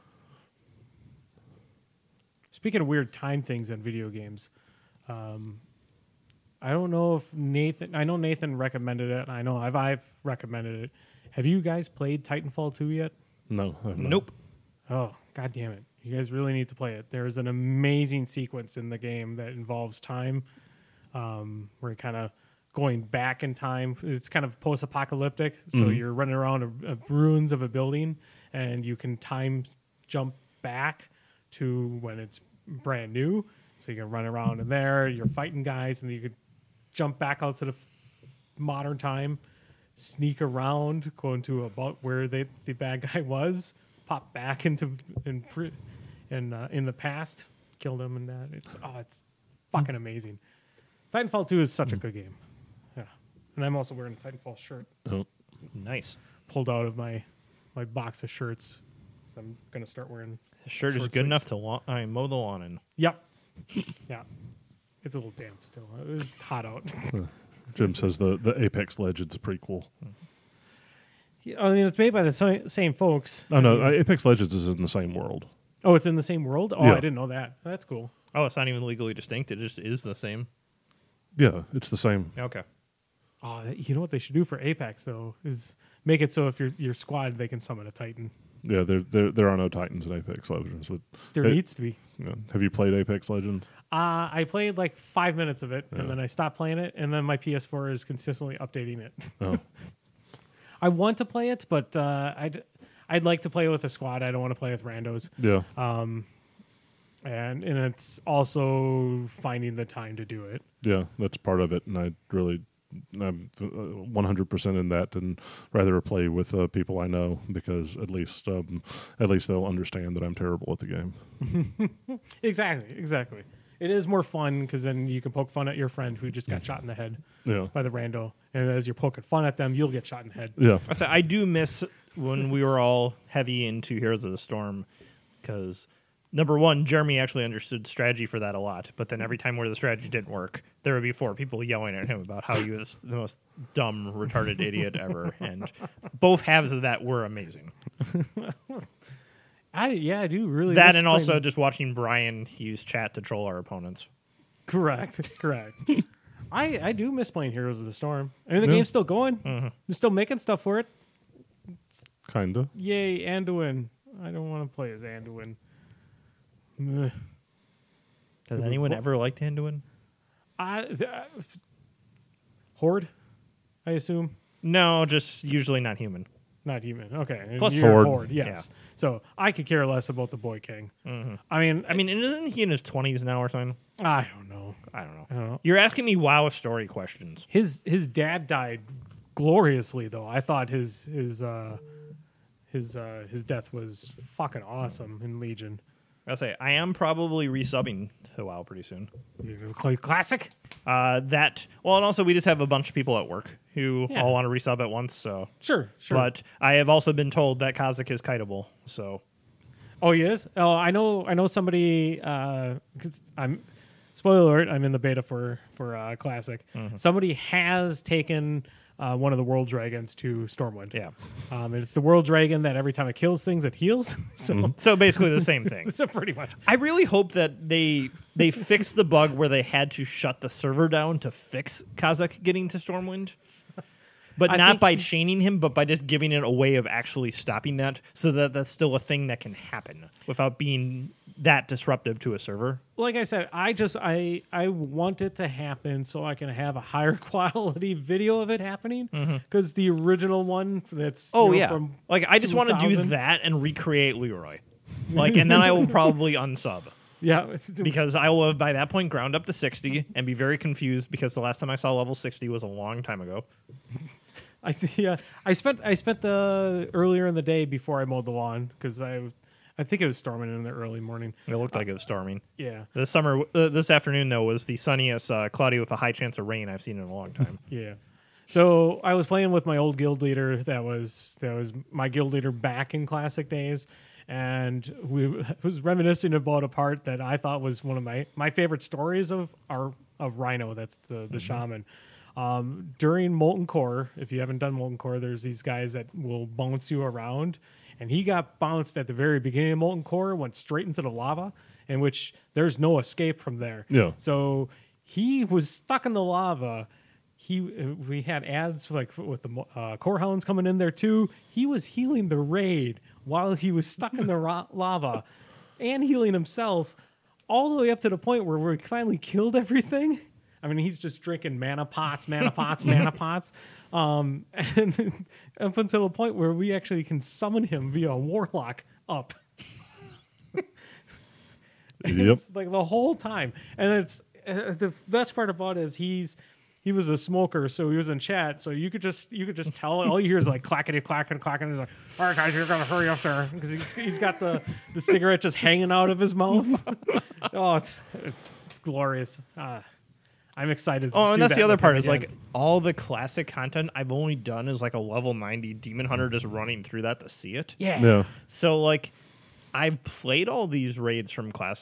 Speaking of weird time things in video games, um, I don't know if Nathan. I know Nathan recommended it. And I know I've I've recommended it. Have you guys played Titanfall two yet? No, I have not. Nope. Oh, god damn it. You guys really need to play it. There's an amazing sequence in the game that involves time, um, where you're kind of going back in time. It's kind of post-apocalyptic, so Mhm. you're running around a, a ruins of a building, and you can time jump back to when it's brand new. So you can run around in there, you're fighting guys, and you could jump back out to the f- modern time, sneak around, going to about where they, the bad guy was, pop back into in pre- in uh, in the past, killed him, and that it's oh, it's fucking amazing. Titanfall two is such a good game. Yeah, and I'm also wearing a Titanfall shirt Oh, Nice. pulled out of my my box of shirts. So I'm gonna start wearing. The shirt is Short good sleeves. enough to lawn, I mean, mow the lawn in. Yep. Yeah, it's a little damp still. It was hot out. Jim says the the Apex Legends prequel. I mean, it's made by the sa- same folks. Oh no, uh, Apex Legends is in the same world. Oh, it's in the same world. Oh, Yeah. I didn't know that. That's cool. Oh, it's not even legally distinct. It just is the same. Yeah, it's the same. Okay. Oh, you know what they should do for Apex though is make it so if your your squad they can summon a Titan. Yeah, there there there are no Titans in Apex Legends. But There Hey. needs to be. you know, have you played Apex Legends? Uh, I played like five minutes of it, Yeah. and then I stopped playing it, and then my P S four is consistently updating it. Oh, I want to play it, but uh, I'd I'd like to play with a squad. I don't want to play with randos. yeah, Um, and and it's also finding the time to do it. yeah. That's part of it, and I really. I'm one hundred percent in that, and rather play with uh, people I know because at least um, at least they'll understand that I'm terrible at the game. Exactly, exactly. It is more fun because then you can poke fun at your friend who just got shot in the head Yeah, by the rando, and as you're poking fun at them, you'll get shot in the head. yeah, I say I do miss when we were all heavy into Heroes of the Storm because number one, Jeremy actually understood strategy for that a lot, but then every time where the strategy didn't work, there would be four people yelling at him about how he was the most dumb, retarded idiot ever, and both halves of that were amazing. I yeah, I do really That miss and also playing- just watching Brian use chat to troll our opponents. correct, correct. I I do miss playing Heroes of the Storm. I mean, the Yeah. game's still going. Mhm. They're still making stuff for it. kinda. Yay, Anduin! I don't want to play as Anduin. Ugh. Does anyone ever like Anduin? I th- uh, Horde, I assume. No, just usually not human. Not human. Okay. and Plus you're Horde. Horde. Yes. So I could care less about the Boy King. Mm-hmm. I mean, I mean, isn't he in his twenties now or something? I don't know. I don't know. I don't know. You're asking me WoW story questions. His his dad died gloriously, though. I thought his his uh, his uh, his death was fucking awesome in Legion. I'll say I am probably resubbing to WoW pretty soon. Classic. Uh, that well, and also we just have a bunch of people at work who Yeah. all want to resub at once. So, Sure. Sure. but I have also been told that Kazakh is kiteable. So, Oh, he is. Oh, I know. I know somebody. Because I'm. Spoiler alert! I'm in the beta for for uh, Classic. Mm-hmm. Somebody has taken uh, one of the World Dragons to Stormwind. yeah. Um, and it's the World Dragon that every time it kills things, it heals. so, So basically the same thing. so pretty much. I really hope that they they fix the bug where they had to shut the server down to fix Kazakh getting to Stormwind. But I not think- by chaining him, but by just giving it a way of actually stopping that, so that that's still a thing that can happen without being that disruptive to a server. Like I said, I just I I want it to happen so I can have a higher quality video of it happening. Because the original one that's Oh you know, yeah, from like I just want to do two thousand that and recreate Leroy, like, and then I will probably unsub yeah because I will have by that point ground up to sixty and be very confused because the last time I saw level sixty was a long time ago. I see. Uh, I spent I spent the earlier in the day before I mowed the lawn because I I think it was storming in the early morning. It looked like it was storming. Yeah, This summer, uh, this afternoon though, was the sunniest, uh, cloudy with a high chance of rain I've seen in a long time. yeah. So I was playing with my old guild leader. That was that was my guild leader back in Classic days, and we was reminiscing about a part that I thought was one of my my favorite stories of our of Rhino. That's the the shaman. Um, during Molten Core, if you haven't done Molten Core, there's these guys that will bounce you around, and he got bounced at the very beginning of Molten Core, went straight into the lava, in which there's no escape from there. Yeah. So he was stuck in the lava. He uh, we had ads like with the uh, core hounds coming in there too. He was healing the raid while he was stuck in the ra- lava, and healing himself all the way up to the point where we finally killed everything. I mean, he's just drinking mana pots, mana pots, mana pots, um, and up until the point where we actually can summon him via a warlock up. Yep. It's like the whole time, and it's uh, the best part about it is he's he was a smoker, so he was in chat, so you could just you could just tell. All you hear is like clackety clacking clacking. He's like, "All right, guys, you're gonna hurry up there," because he's, he's got the, the cigarette just hanging out of his mouth. Oh, it's it's it's glorious. Uh, I'm excited. To Oh, and do that's that the other with part him is again. like all the classic content I've only done is like a level ninety demon hunter just running through that to see it. yeah, Yeah. So like I've played all these raids from classic.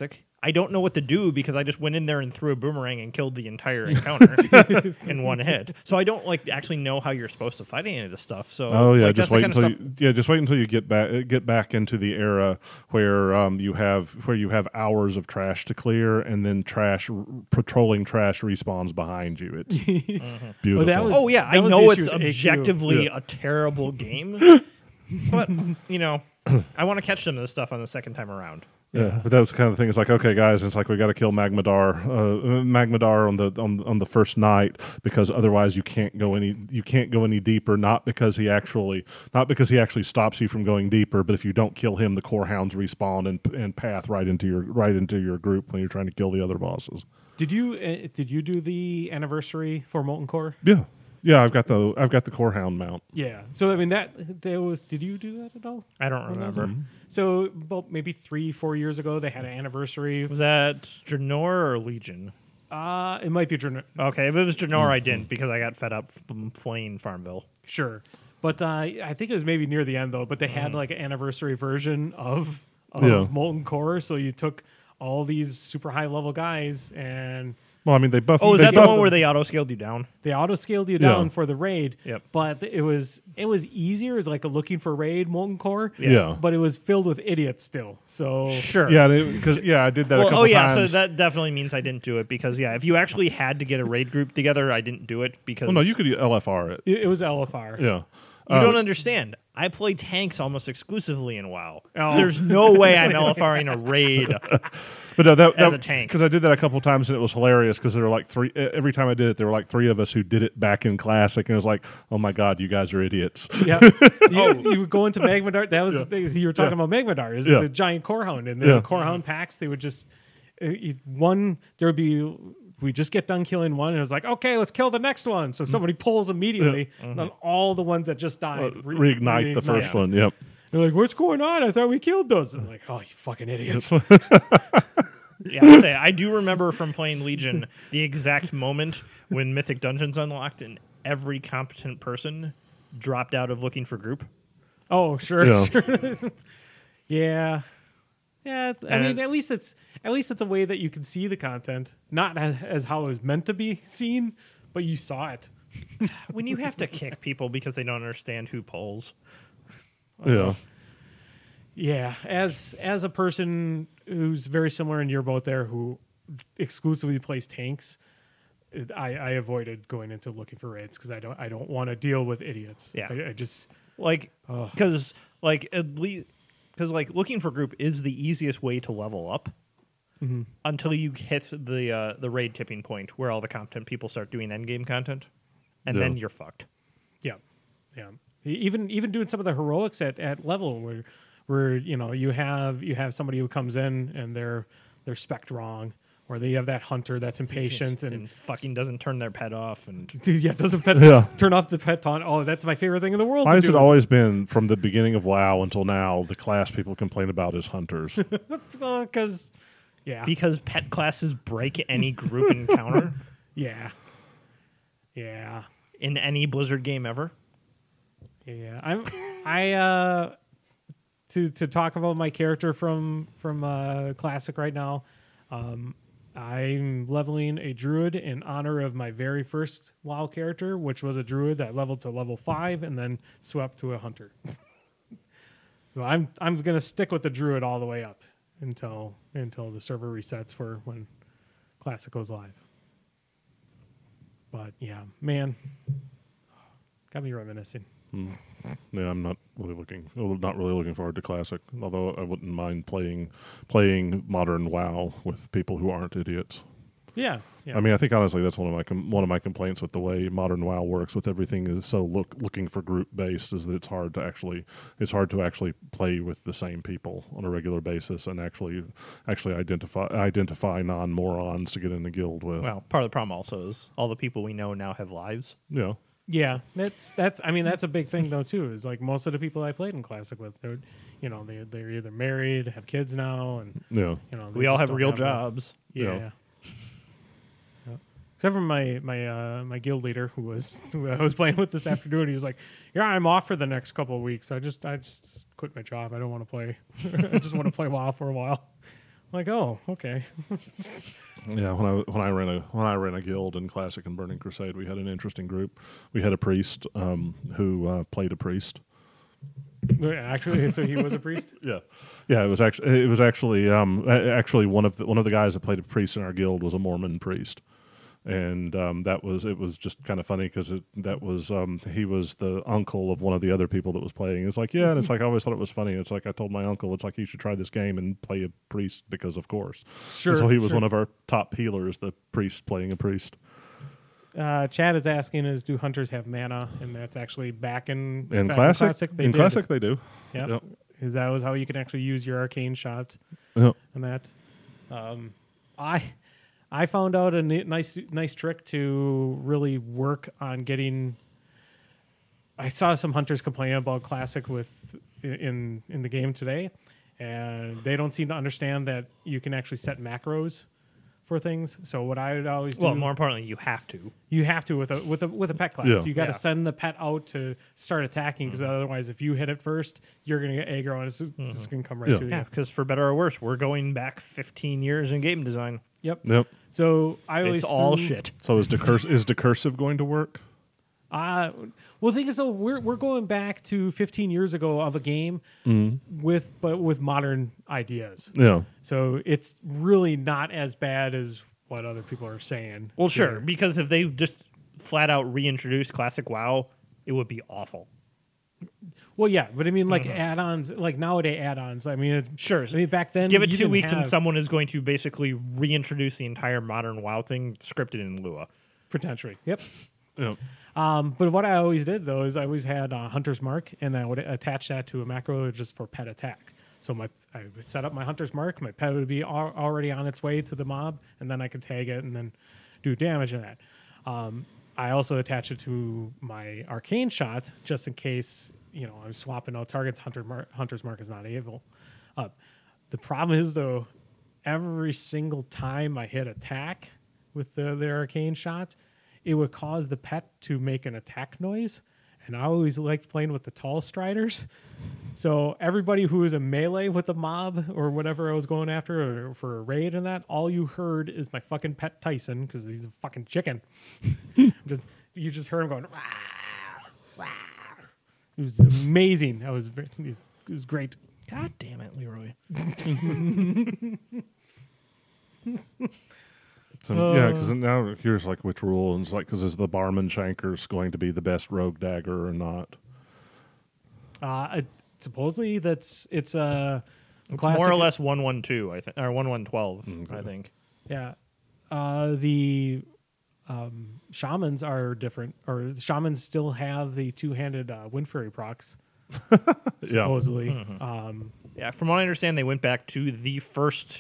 I don't know what to do because I just went in there and threw a boomerang and killed the entire encounter in one hit. So I don't like actually know how you're supposed to fight any of this stuff. So oh yeah, like, just that's wait the kind until of you, yeah, just wait until you get back get back into the era where um, you have where you have hours of trash to clear, and then trash r- patrolling trash respawns behind you. It's beautiful. Well, that was- Oh yeah, that I was know the it's issue with A Q. objectively Yeah. a terrible game, but you know, I want to catch some of this stuff on the second time around. Yeah, but that was the kind of thing. It's like, okay, guys, it's like we got to kill Magmadar, uh, Magmadar on the on on the first night because otherwise you can't go any you can't go any deeper. Not because he actually not because he actually stops you from going deeper, but if you don't kill him, the core hounds respawn and and path right into your right into your group when you're trying to kill the other bosses. Did you uh, did you do the anniversary for Molten Core? Yeah, yeah, I've got the I've got the core hound mount. Yeah. So I mean that there was. Did you do that at all? I don't remember. So about maybe three four years ago they had an anniversary. Was that Draenor or Legion? Uh it might be Dren- Okay, if it was Draenor, I didn't because I got fed up from playing Farmville. sure, but uh, I think it was maybe near the end though. But they had like an anniversary version of of Yeah. Molten Core. So you took all these super high level guys and Well, I mean, they buff. Oh, is they that the buff one them. where they auto scaled you down? they auto scaled you Yeah. down for the raid. Yep. But it was it was easier. It was like a looking for raid Molten Core. Yeah. But it was filled with idiots still. So Sure. Yeah, because yeah, I did that a Well, couple oh yeah, times. so that definitely means I didn't do it because yeah, if you actually had to get a raid group together, I didn't do it because well, no, you could L F R it. it, it was L F R. Yeah. You Um, don't understand. I play tanks almost exclusively in WoW. Oh. There's no way I'm LFRing a raid. But no, that, as that, a tank. because I did that a couple times and it was hilarious because there were like three. Every time I did it, there were like three of us who did it back in Classic, and it was like, oh my god, you guys are idiots. Yeah. you, you would go into Magmadar. That was Yeah. you were talking Yeah. about Magmadar. Is Yeah. the giant core hound and the Yeah. core hound packs? They would just uh, you- one. There would be we just get done killing one, and it was like, okay, let's kill the next one. So somebody pulls immediately, and then all the ones that just Uh, died reignite the reignite. first one. Yep. They're like, what's going on? I thought we killed those. And I'm like, oh, you fucking idiots. Yeah, I say I do remember from playing Legion the exact moment when Mythic Dungeons unlocked and every competent person dropped out of looking for group. Oh, sure, Yeah. sure. yeah, yeah. I And mean, it- at least it's at least it's a way that you can see the content, not as, as how it was meant to be seen, but you saw it. When you have to kick people because they don't understand who pulls. Yeah. Yeah, as as a person who's very similar in your boat there, who exclusively plays tanks, it- I, I avoided going into looking for raids because I don't I don't want to deal with idiots. Yeah. I, I just Like, Ugh. because like at least because like looking for group is the easiest way to level up Mm-hmm. until you hit the uh, the raid tipping point where all the competent people start doing endgame content, and Yeah. then you're fucked. yeah, yeah. E- Even even doing some of the heroics at, at level where where you know you have you have somebody who comes in and they're they're spec'd wrong, or they have that hunter that's impatient and, and fucking doesn't turn their pet off and dude, yeah, doesn't pet, Yeah. turn off the pet taunt. Oh, that's my favorite thing in the world. Why to has do it is- always been from the beginning of WoW until now the class people complain about is hunters? because yeah, because pet classes break any group encounter yeah, yeah, in any Blizzard game ever. yeah. I'm I uh to to talk about my character from from uh Classic right now. Um, I'm leveling a druid in honor of my very first WoW character, which was a druid that leveled to level five and then swept to a hunter. So I'm I'm gonna stick with the druid all the way up until until the server resets for when Classic goes live. But yeah, man, got me reminiscing. Yeah, I'm not really looking, well, not really looking forward to Classic. Although I wouldn't mind playing playing modern WoW with people who aren't idiots. Yeah, yeah. I mean, I think honestly that's one of my com- one of my complaints with the way modern WoW works. With everything is so look looking for group based, is that it's hard to actually it's hard to actually play with the same people on a regular basis and actually actually identify identify non morons to get in the guild with. Well, part of the problem also is all the people we know now have lives. Yeah. Yeah, that's that's. I mean, that's a big thing though too. Is like most of the people I played in Classic with, they're, you know, they they're either married, have kids now, and Yeah. you know, they We all just have don't real the- jobs. yeah. Yeah. Yeah. Except for my my uh, my guild leader who was who I was playing with this afternoon. He was like, "Yeah, I'm off for the next couple of weeks. I just I just quit my job. I don't want to play. I just want to play WoW for a while." Like, oh, okay. Yeah, when I when I ran a when I ran a guild in Classic and Burning Crusade, we had an interesting group. We had a priest um, who uh, played a priest. Actually, so he was a priest. Yeah, yeah. It was actually it was actually um, a- actually one of the, one of the guys that played a priest in our guild was a Mormon priest, and um, that was it was just kind of funny because that was um, he was the uncle of one of the other people that was playing. It's like yeah, and it's like I always thought it was funny. It's like I told my uncle, it's like you should try this game and play a priest because of course. Sure. And so he was sure. one of our top healers, the priest playing a priest. Uh, Chad is asking, "Is do hunters have mana?" And that's actually back in In back classic, In classic, they in did. classic they do. Yep. Yep. Because that was how you can actually use your arcane shot Yep. and that. Um, I I found out a ni- nice nice trick to really work on getting. I saw some hunters complaining about classic with in in the game today, and they don't seem to understand that you can actually set macros for things. So what I would always do, Well, more importantly, you have to. you have to with a with a with a pet class. Yeah. You got to Yeah. send the pet out to start attacking because otherwise, if you hit it first, you're gonna get aggro and it's, it's gonna come right Yeah. to you. Yeah, because for better or worse, we're going back fifteen years in game design. Yep. Yep. So I always It's all threw- shit. So is decurs- is decursive going to work? Uh, well, the thing is, though, we're we're going back to fifteen years ago of a game with but with modern ideas. Yeah. So it's really not as bad as what other people are saying. Well, sure, here. because if they just flat out reintroduced classic WoW, it would be awful. Well, yeah, but I mean, like add-ons, like nowadays add-ons. I mean, it, Sure. I mean, back then, Give it you two didn't weeks and have- someone is going to basically reintroduce the entire modern WoW thing scripted in Lua. potentially. Yep. Yeah. Um, but what I always did though is I always had uh, Hunter's Mark, and I would attach that to a macro just for pet attack. So my I would set up my Hunter's Mark, my pet would be al- already on its way to the mob, and then I could tag it and then do damage in that. Um, I also attach it to my Arcane Shot just in case you know I'm swapping out targets. Hunter Mar- Hunter's Mark is not able. Uh, the problem is though, every single time I hit attack with the, the Arcane Shot, it would cause the pet to make an attack noise. And I always liked playing with the tall striders. So everybody who was in melee with the mob or whatever I was going after or for a raid and that, all you heard is my fucking pet Tyson because he's a fucking chicken. just You just heard him going, "Rah, rah." It was amazing. I was, ve- it's, it was great. God damn it, Leroy. So yeah, because now here's like which rule, and it's like because is the Barman Shankers going to be the best rogue dagger or not? Uh, I, supposedly that's, it's a It's classic- more or less one one two, I think, or one one twelve, I think. Yeah. Uh, the um, shamans are different, or the shamans still have the two-handed uh, Wind Fury procs, supposedly. Um, Yeah, from what I understand, they went back to the first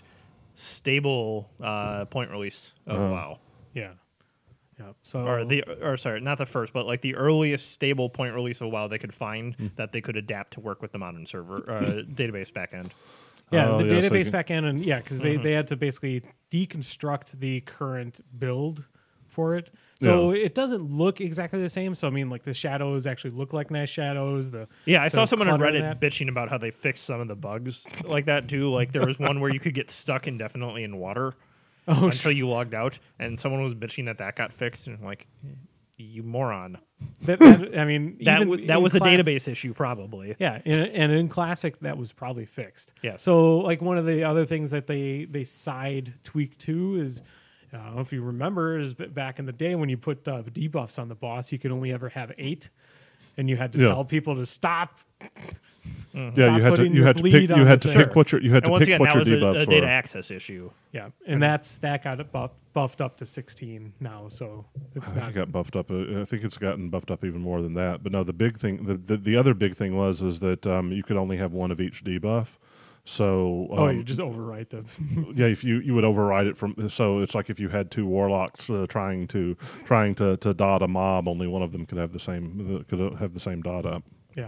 stable uh, point release of Uh-huh. WoW. yeah. Yeah. So Or the or sorry, not the first, but like the earliest stable point release of WoW they could find that they could adapt to work with the modern server uh, database backend. yeah, Oh, the yeah, so database you- backend, and yeah, because they, they had to basically deconstruct the current build for it. So Yeah. it doesn't look exactly the same. So I mean, like the shadows actually look like nice shadows. The Yeah, I saw the someone on clutter in Reddit that. bitching about how they fixed some of the bugs like that too. Like there was one where you could get stuck indefinitely in water Oh, until you logged out, and someone was bitching that that got fixed, and I'm like, you moron. that, that, I mean, That even w- that in was a class- database issue probably. Yeah, and, and in classic that was probably fixed. Yes. So like one of the other things that they they side tweak to is, I don't know if you remember, is b- back in the day when you put uh, debuffs on the boss, you could only ever have eight, and you had to Yeah. tell people to stop. Yeah, Stop you had to putting you your had to pick bleed you on had the to thing. pick what your you had And to once pick again, what that your was a, debuffs a data were. access issue. Yeah, and that's that got it buff, buffed up to sixteen now, so it's I think not. it got buffed up. uh, I think it's gotten buffed up even more than that. But no, the big thing, the the, the other big thing was is that um, you could only have one of each debuff. So um, Oh, you just overwrite the. yeah, if you, you would override it from, so it's like if you had two warlocks uh, trying to trying to, to dot a mob, only one of them could have the same could have the same dot up. Yeah,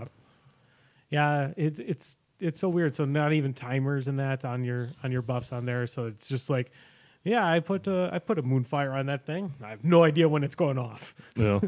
yeah. It's it's it's so weird. So not even timers and that on your on your buffs on there. So it's just like, yeah, I put a, I put a moonfire on that thing. I have no idea when it's going off. Yeah.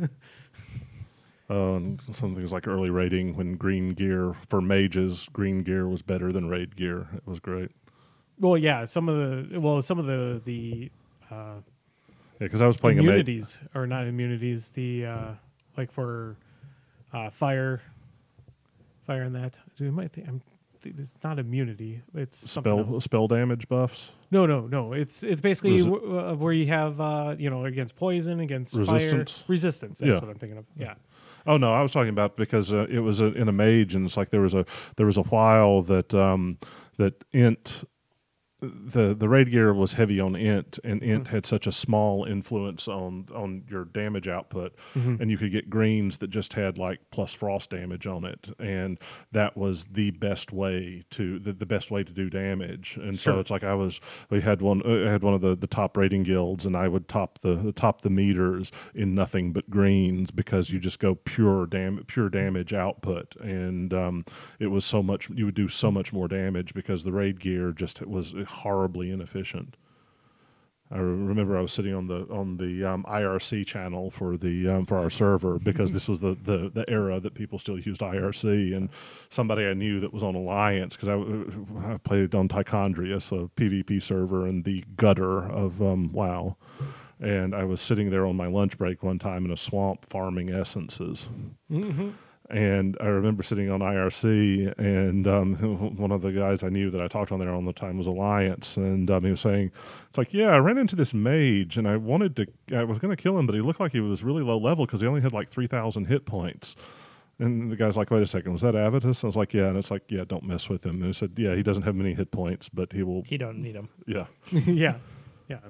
Uh, and some things like early raiding when green gear for mages, green gear was better than raid gear. It was great. well, yeah, some of the well, some of the the uh, Yeah, because I was playing a mate. immunities or not immunities. The uh, like for uh, fire, fire and that. Dude, I might think I'm. It's not immunity. It's something Spell else. spell damage buffs. No, no, no. It's it's basically Resi- w- uh, where you have uh, you know against poison, against Resistance? fire, resistance. That's Yeah. what I'm thinking of. Yeah. Oh no, I was talking about because uh, it was a, in a mage, and it's like there was a there was a while that um, that int the the raid gear was heavy on int, and int Mhm. had such a small influence on on your damage output, Mhm. and you could get greens that just had like plus frost damage on it, and that was the best way to the, the best way to do damage. And Sure. so it's like I was we had one uh, I had one of the, the top raiding guilds, and I would top the top the meters in nothing but greens because you just go pure dam pure damage output, and um, it was so much you would do so much more damage because the raid gear just was horribly inefficient. I remember I was sitting on the on the um, I R C channel for the um, for our server because this was the, the, the era that people still used I R C, and somebody I knew that was on Alliance because I, I played on Tichondrius, a PvP server and the gutter of um, WoW, and I was sitting there on my lunch break one time in a swamp farming essences. Mm-hmm. And I remember sitting on I R C, and um, one of the guys I knew that I talked on there all the time was Alliance, and um, he was saying, "It's like, yeah, I ran into this mage, and I wanted to, I was going to kill him, but he looked like he was really low level because he only had like three thousand hit points." And the guy's like, "Wait a second, was that Avitus?" I was like, "Yeah," and it's like, "Yeah, don't mess with him." And he said, "Yeah, he doesn't have many hit points, but he will, He don't need them. yeah." yeah. Yeah.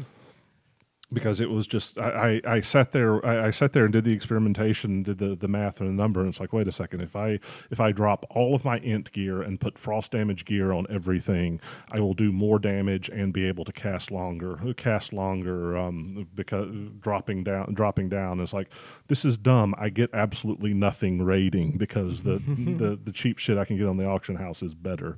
Because it was just I, I, I sat there I, I sat there and did the experimentation, did the, the math and the number, and it's like, wait a second, if I if I drop all of my int gear and put frost damage gear on everything, I will do more damage and be able to cast longer cast longer um, because dropping down dropping down is like, this is dumb. I get absolutely nothing raiding because the, the the cheap shit I can get on the auction house is better.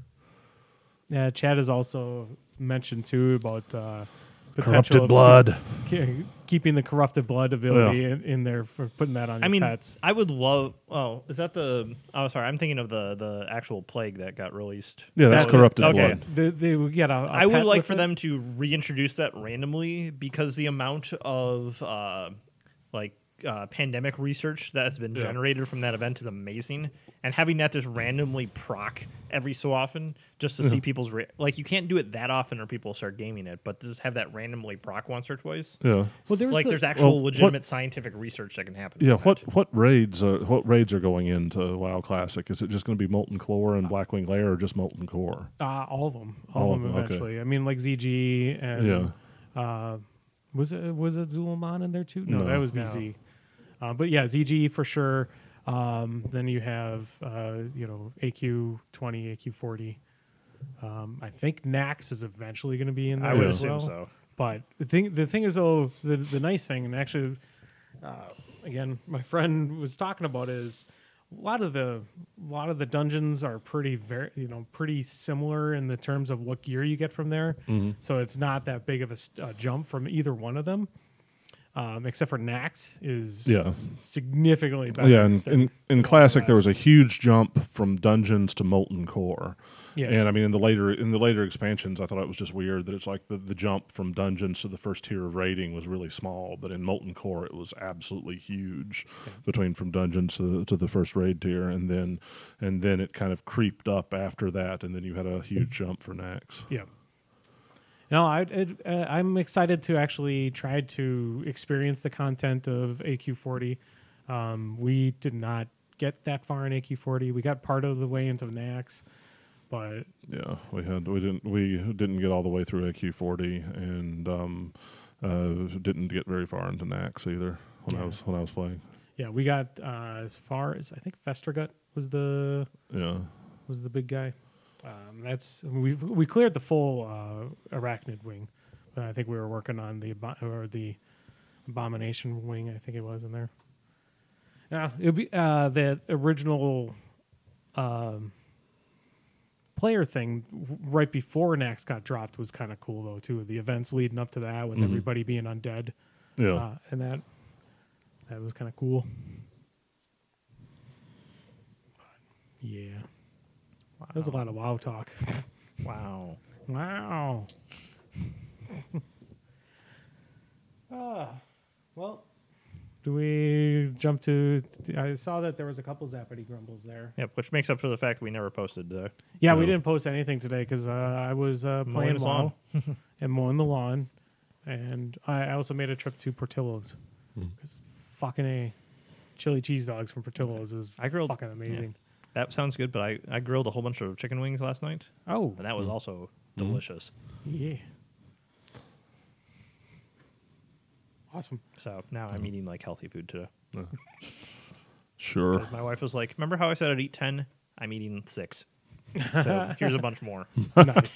Yeah. Chad has also mentioned too about uh, potential Corrupted of blood. keep- keeping the corrupted blood ability in, in there for putting that on your I mean, pets. I would love. Oh, is that the? Oh, sorry, I'm thinking of the the actual plague that got released. Yeah, that's That's- corrupted okay. blood. They, they would get a, a I would pet like with for it. them to reintroduce that randomly because the amount of uh, like uh, pandemic research that has been Yeah. generated from that event is amazing, and having that just randomly proc every so often just to see people's ra- like you can't do it that often or people start gaming it, but to just have that randomly proc once or twice. Yeah. Well, there's Like the, there's actual Well, what- legitimate scientific research that can happen. Yeah, from what that. what raids are what raids are going into WoW Classic? Is it just going to be Molten Core and Blackwing Lair, or just Molten Core? Uh, all of them. All, All of them of them, okay. eventually. I mean, like Z G and Yeah. uh, was it was it Zul'Aman in there too? No, No. that was B Z. Uh, but yeah, Z G for sure. Um, then you have uh, you know A Q twenty, A Q forty. Um, I think Nax is eventually going to be in there. I would Yeah. as assume well. so. But the thing, the thing is, though, the the nice thing, and actually, uh, again, my friend was talking about is a lot of the a lot of the dungeons are pretty very you know pretty similar in the terms of what gear you get from there. Mm-hmm. So it's not that big of a st- uh, jump from either one of them, um, except for Nax is Yeah. s- significantly better. Yeah, in, than- in, in than Classic the there was a rest. huge jump from dungeons to Molten Core. Yeah. And I mean in the later in the later expansions I thought it was just weird that it's like the, the jump from dungeons to the first tier of raiding was really small, but in Molten Core it was absolutely huge between from dungeons to, to the first raid tier, and then and then it kind of creeped up after that, and then you had a huge jump for Nax. Yeah. No, I, it, uh, I'm excited to actually try to experience the content of A Q forty. Um, we did not get that far in A Q forty. We got part of the way into Nax, but Yeah, we had we didn't we didn't get all the way through A Q forty, and um, uh, didn't get very far into Nax either when I Yeah. was when I was playing. yeah, we got uh, as far as I think Festergut was the Yeah, was the big guy. Um, that's we we cleared the full uh, arachnid wing, but I think we were working on the abo- or the abomination wing. I think it was in there. Yeah, it'll be uh, the original um, player thing w- right before Nax got dropped was kind of cool though too. The events leading up to that with Mhm. everybody being undead, yeah. uh, and that that was kind of cool. Yeah, there's a lot of WoW talk. Wow. Wow. Ah, well, do we jump to? I saw that there was a couple Zappity Grumbles there. Yep, which makes up for the fact that we never posted today. Yeah, we Oh. didn't post anything today because uh, I was uh, Mowing playing his WoW and mowing the lawn, and I I also made a trip to Portillo's. Hmm. 'Cause fucking a chili cheese dogs from Portillo's is I grilled- fucking amazing. That sounds good, but I, I grilled a whole bunch of chicken wings last night, Oh, and that was also Mm-hmm. delicious. yeah, awesome. So now I'm eating like healthy food today. Sure. 'Cause my wife was like, "Remember how I said I'd eat ten? I'm eating six. So here's a bunch more." Nice.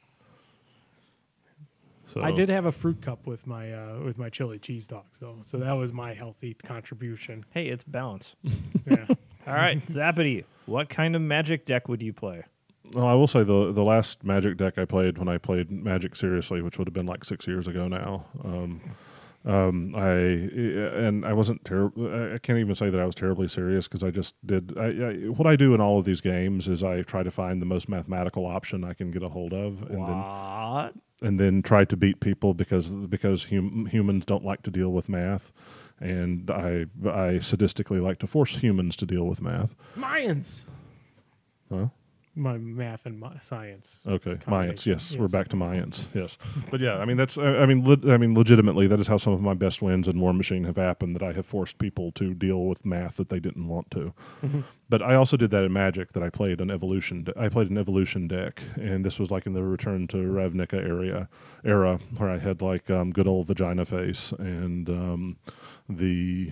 So, I did have a fruit cup with my uh, with my chili cheese dogs though, so that was my healthy contribution. Hey, it's balance. Yeah. All right, Zappity, what kind of Magic deck would you play? Well, I will say the the last Magic deck I played when I played Magic seriously, which would have been like six years ago now. Um, um, I and I wasn't terrible. I can't even say that I was terribly serious because I just did. I, I, what I do in all of these games is I try to find the most mathematical option I can get a hold of, and then What? and then try to beat people because because hum, humans don't like to deal with math, and I I sadistically like to force humans to deal with math. Mayans. Huh? My math and my science. Okay, Mayans. Combination, Yes, we're yes. back to Mayans. Yes, but yeah, I mean that's. I I mean, le- I mean, legitimately, that is how some of my best wins in War Machine have happened. That I have forced people to deal with math that they didn't want to. Mm-hmm. But I also did that in Magic. That I played an evolution. De- I played an evolution deck, and this was like in the Return to Ravnica area era, where I had like um, good old Vagina Face and um, the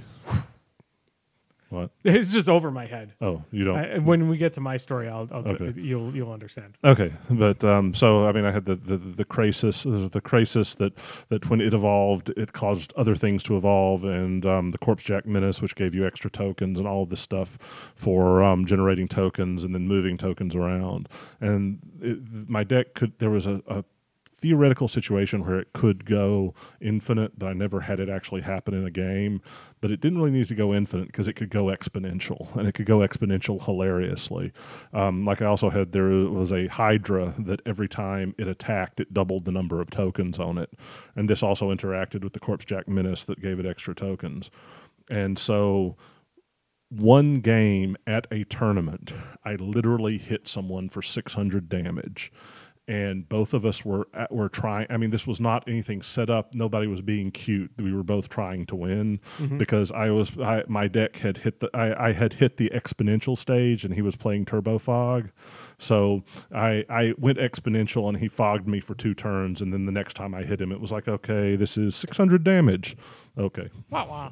what? It's just over my head. Oh, you don't. I, when we get to my story, I'll, I'll Okay. you'll you'll understand. Okay, but um, so I mean, I had the the the Krasis, the Krasis that that when it evolved, it caused other things to evolve, and um, the Corpse Jack Menace, which gave you extra tokens and all of this stuff for um, generating tokens and then moving tokens around. And it, my deck could there was a, a theoretical situation where it could go infinite, but I never had it actually happen in a game. But it didn't really need to go infinite because it could go exponential, and it could go exponential hilariously. Um, like I also had, there was a Hydra that every time it attacked, it doubled the number of tokens on it. And this also interacted with the Corpse Jack Menace that gave it extra tokens. And so one game at a tournament, I literally hit someone for six hundred damage. And both of us were at, were trying. I mean, this was not anything set up. Nobody was being cute. We were both trying to win Mm-hmm. because I was. I, my deck had hit the. I, I had hit the exponential stage, and he was playing Turbo Fog. So I I went exponential, and he fogged me for two turns. And then the next time I hit him, it was like, okay, this is six hundred damage. Okay, Wow, wow.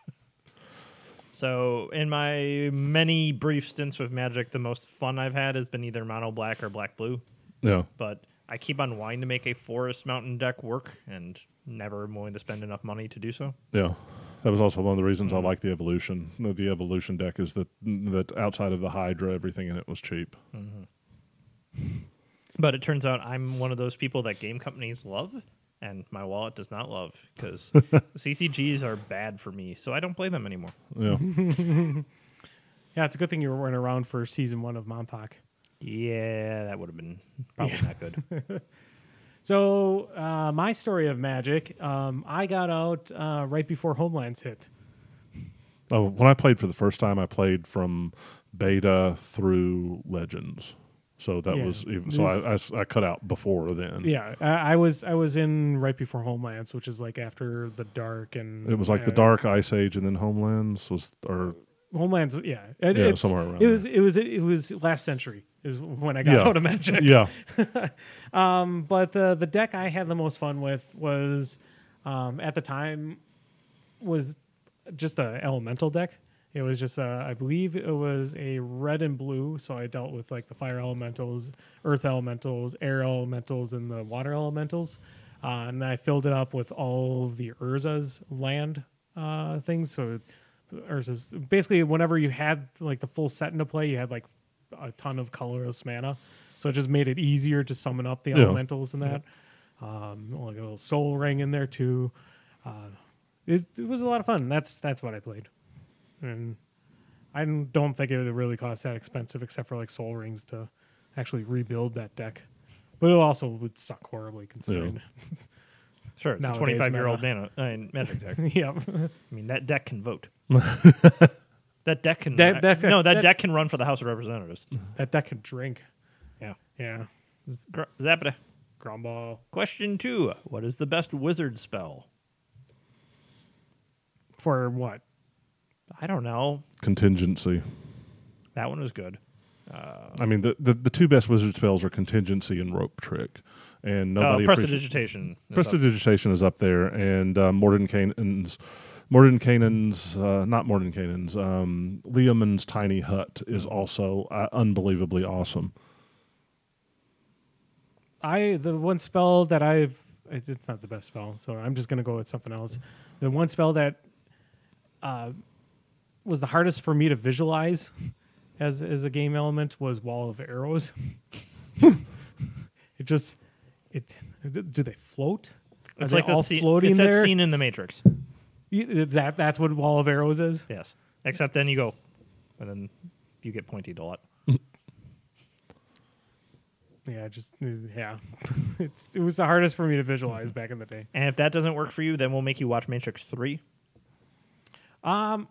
So, in my many brief stints with Magic, the most fun I've had has been either mono black or black blue. yeah. But I keep on wanting to make a Forest Mountain deck work and never am willing to spend enough money to do so. Yeah, that was also one of the reasons I like the evolution. The, the evolution deck is that that outside of the Hydra, everything in it was cheap. But it turns out I'm one of those people that game companies love and my wallet does not love because C C Gs are bad for me, so I don't play them anymore. Yeah, Yeah, it's a good thing you weren't around for season one of Montauk. Yeah, that would have been probably not good. So uh, my story of Magic, um, I got out uh, right before Homelands hit. oh, when I played for the first time, I played from beta through Legends. So that Yeah, was even. So I, I s- I cut out before then. Yeah, I, I was I was in right before Homelands, which is like after the Dark and It was like the uh, Dark, Ice Age, and then Homelands was, or Homelands. Yeah, it, Yeah, it's- somewhere around It was it was it was last century is when I got Yeah. out of Magic. yeah, Um, but the the deck I had the most fun with was um, at the time was just a elemental deck. It was just uh, I believe it was a red and blue, so I dealt with like the fire elementals, earth elementals, air elementals, and the water elementals. Uh, and I filled it up with all of the Urza's land uh, things. So Urza's basically whenever you had like the full set into play, you had like a ton of colorless mana. So it just made it easier to summon up the Yeah. elementals and that. Um, like a little soul ring in there too. Uh, it, it was a lot of fun. That's that's what I played, and I don't think it would really cost that expensive, except for like soul rings to actually rebuild that deck. but it also would suck horribly considering. Sure, it's Nowadays, a twenty-five-year-old meta. mana, uh, Magic deck. Yep. I mean, that deck can vote. that deck can That- that- no, that, that- deck can run for the House of Representatives. That deck can drink. Yeah, Yeah. Gr- Zapata. Grumball. Question two: what is the best wizard spell? For what? I don't know. Contingency. That one was good. I mean, the, the, the two best wizard spells are Contingency and Rope Trick. And Oh, nobody appreciates- Prestidigitation. is up. Prestidigitation is up there, and uh, Mordenkainen's, Mordenkainen's, uh, not Mordenkainen's, um, Leomund's Tiny Hut is also uh, unbelievably awesome. I the one spell that I've it- it's not the best spell, so I'm just gonna go with something else. The one spell that uh, was the hardest for me to visualize as as a game element was Wall of Arrows. It just it do they float? Are It's they like all the scene, floating it's that there? scene in The Matrix. You- That that's what Wall of Arrows is. Yes, except then you go, and then you get pointed a lot. Yeah, just yeah. it's, it was the hardest for me to visualize back in the day. And if that doesn't work for you, then we'll make you watch Matrix three. Um,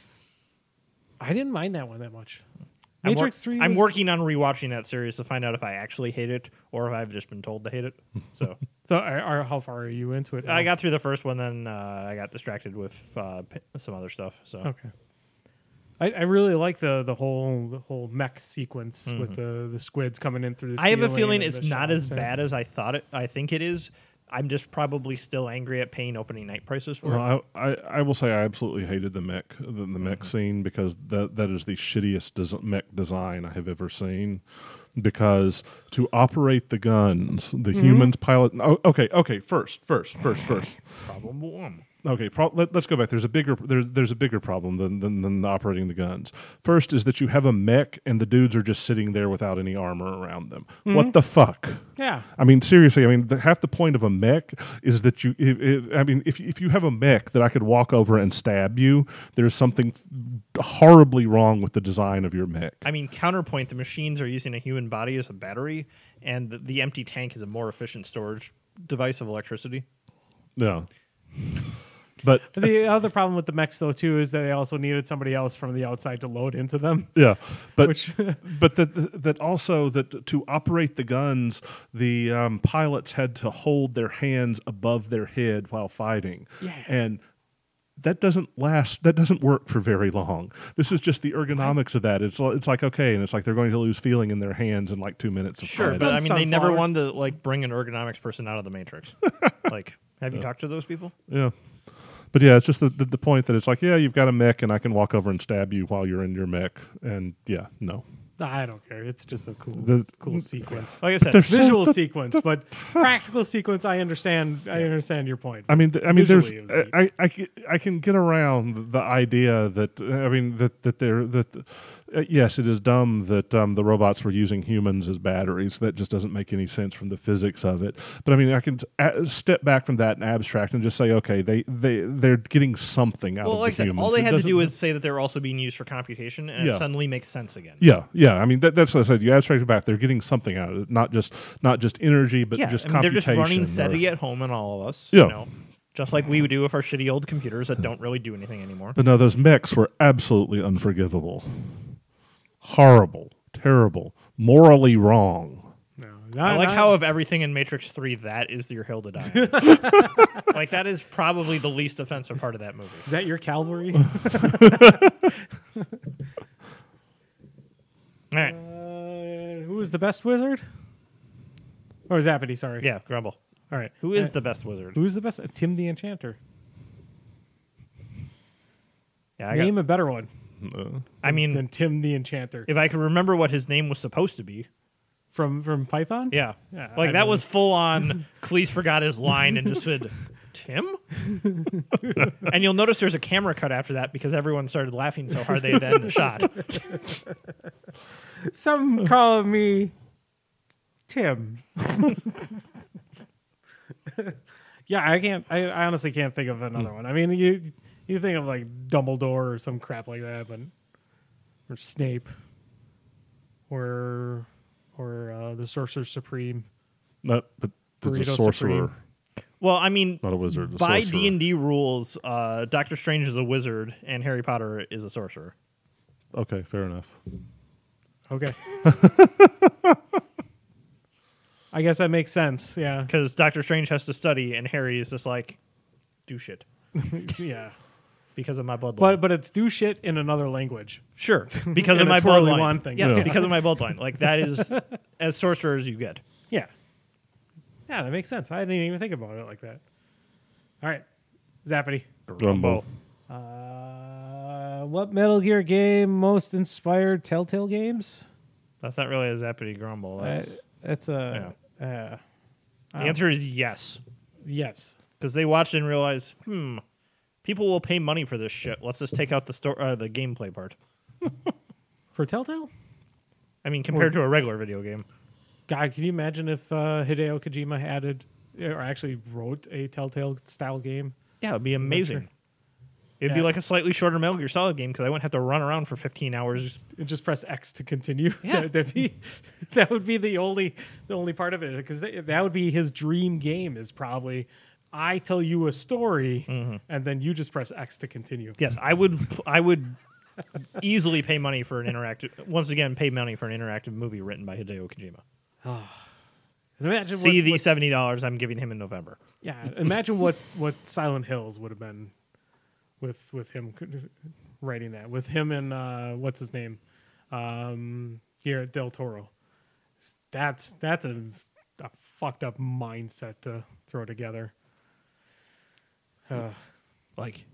I didn't mind that one that much. I'm wor- Matrix three. I'm was- working on rewatching that series to find out if I actually hate it or if I've just been told to hate it. So So, are, are, how far are you into it? I now? got through the first one, then uh, I got distracted with uh, p- some other stuff. So Okay. I, I really like the the whole the whole mech sequence with the the squids coming in through the. I have a ceiling feeling and it's the not shots as and- bad as I thought it. I think it is. I'm just probably still angry at paying opening night prices for it. Well, I, I, I will say I absolutely hated the mech the, the mech scene because that that is the shittiest des- mech design I have ever seen. Because to operate the guns, the humans pilot. Oh, okay, okay. First, first, first, first. Problem one. Okay, pro- let, let's go back. There's a bigger there's there's a bigger problem than, than than operating the guns. First is that you have a mech and the dudes are just sitting there without any armor around them. What the fuck? Yeah. I mean, seriously. I mean, the, half the point of a mech is that you. If, if, I mean, if if you have a mech that I could walk over and stab you, there's something horribly wrong with the design of your mech. I mean, counterpoint: the machines are using a human body as a battery, and the, the empty tank is a more efficient storage device of electricity. Yeah. But The other problem with the mechs though too is that they also needed somebody else from the outside to load into them. yeah, but Which- but that that also that to operate the guns, the um, pilots had to hold their hands above their head while fighting, Yeah. and that doesn't last. That doesn't work for very long. This is just the ergonomics of that. It's it's like okay, and it's like they're going to lose feeling in their hands in like two minutes. Of Sure, fighting. but I mean, they never Sunflower. wanted to like bring an ergonomics person out of the Matrix. Like, have you talked to those people? yeah. But yeah, it's just the, the the point that it's like, yeah, you've got a mech, and I can walk over and stab you while you're in your mech, and yeah, no. I don't care. It's just a cool The- cool sequence. Like I said, there's so- Visual sequence, but practical sequence. I understand. I understand your point. I mean, th- I mean, there's, Visually, it was I, I, I, ca- I can get around the idea that, I mean, that that they're that, uh, yes, it is dumb that um, the robots were using humans as batteries. That just doesn't make any sense from the physics of it. But I mean, I can t- a- step back from that and abstract and just say, okay, they they they're getting something out well, of like I the said, humans. all they It had to doesn't- do is say that they were also being used for computation, and Yeah. it suddenly makes sense again. Yeah, yeah. I mean, that, that's what I said. You abstract it back. They're getting something out of it, not just not just energy, but Yeah, just I mean, they're just computation. running SETI or- at home and all of us. Yeah. You know, just like we would do with our shitty old computers that don't really do anything anymore. But no, those mechs were absolutely unforgivable. Horrible, terrible, morally wrong. No, I not- like not- how of everything in Matrix three, that is your hill to die on. Like, that is probably the least offensive part of that movie. is that your cavalry? All right. uh, who is the best wizard? Or Zappity? Sorry. Yeah, Grumble. All right. Who is Uh, the best wizard? Who's the best? Uh, Tim the Enchanter. Yeah, I, Name got, a better one Uh, I mean, than Tim the Enchanter if I could remember what his name was supposed to be. from from Python. Yeah. Yeah, like, I that mean- was full on, Cleese forgot his line and just said, Tim? And you'll notice there's a camera cut after that because everyone started laughing so hard they had to end the shot. Some call me Tim. Yeah, I can't. I, I honestly can't think of another one. I mean, you you think of like Dumbledore or some crap like that, but or Snape, or or uh, the Sorcerer Supreme. Not, but it's a Burrito sorcerer, Supreme. Well, I mean, not a wizard. A by sorcerer. D and D rules, uh, Doctor Strange is a wizard and Harry Potter is a sorcerer. Okay, fair enough. Okay. I guess that makes sense. Yeah. Because Doctor Strange has to study and Harry is just like, do shit Yeah. because of my bloodline. But but it's do shit in another language. Sure, because of In a my twirly bloodline. wand thing. Yes, Yeah. because of my bloodline. Like that is as sorcerer as you get. Yeah. Yeah, that makes sense. I didn't even think about it like that. All right. Zappity. Rumble. Uh, what Metal Gear game most inspired Telltale games? That's not really a zappity grumble. That's, Uh, that's a uh, the answer is yes, yes. because they watched and realized, hmm, people will pay money for this shit. Let's just take out the sto- uh, the gameplay part. For Telltale? I mean, compared to a regular video game. God, can you imagine if uh, Hideo Kojima added or actually wrote a Telltale style game? Yeah, it'd be amazing. It'd Yeah. be like a slightly shorter Metal Gear Solid game because I wouldn't have to run around for fifteen hours. And just press X to continue. Yeah. that, that'd be, that would be the only the only part of it because that would be his dream game. Is probably I tell you a story and then you just press X to continue. Yes, I would. I would easily pay money for an interactive. Once again, pay money for an interactive movie written by Hideo Kojima. And imagine See what, the what- seventy dollars I'm giving him in November. yeah. Imagine what what Silent Hills would have been with with him writing that with him and uh, what's his name, um, Guillermo del Toro. That's that's a, a fucked up mindset to throw together. Uh, Like,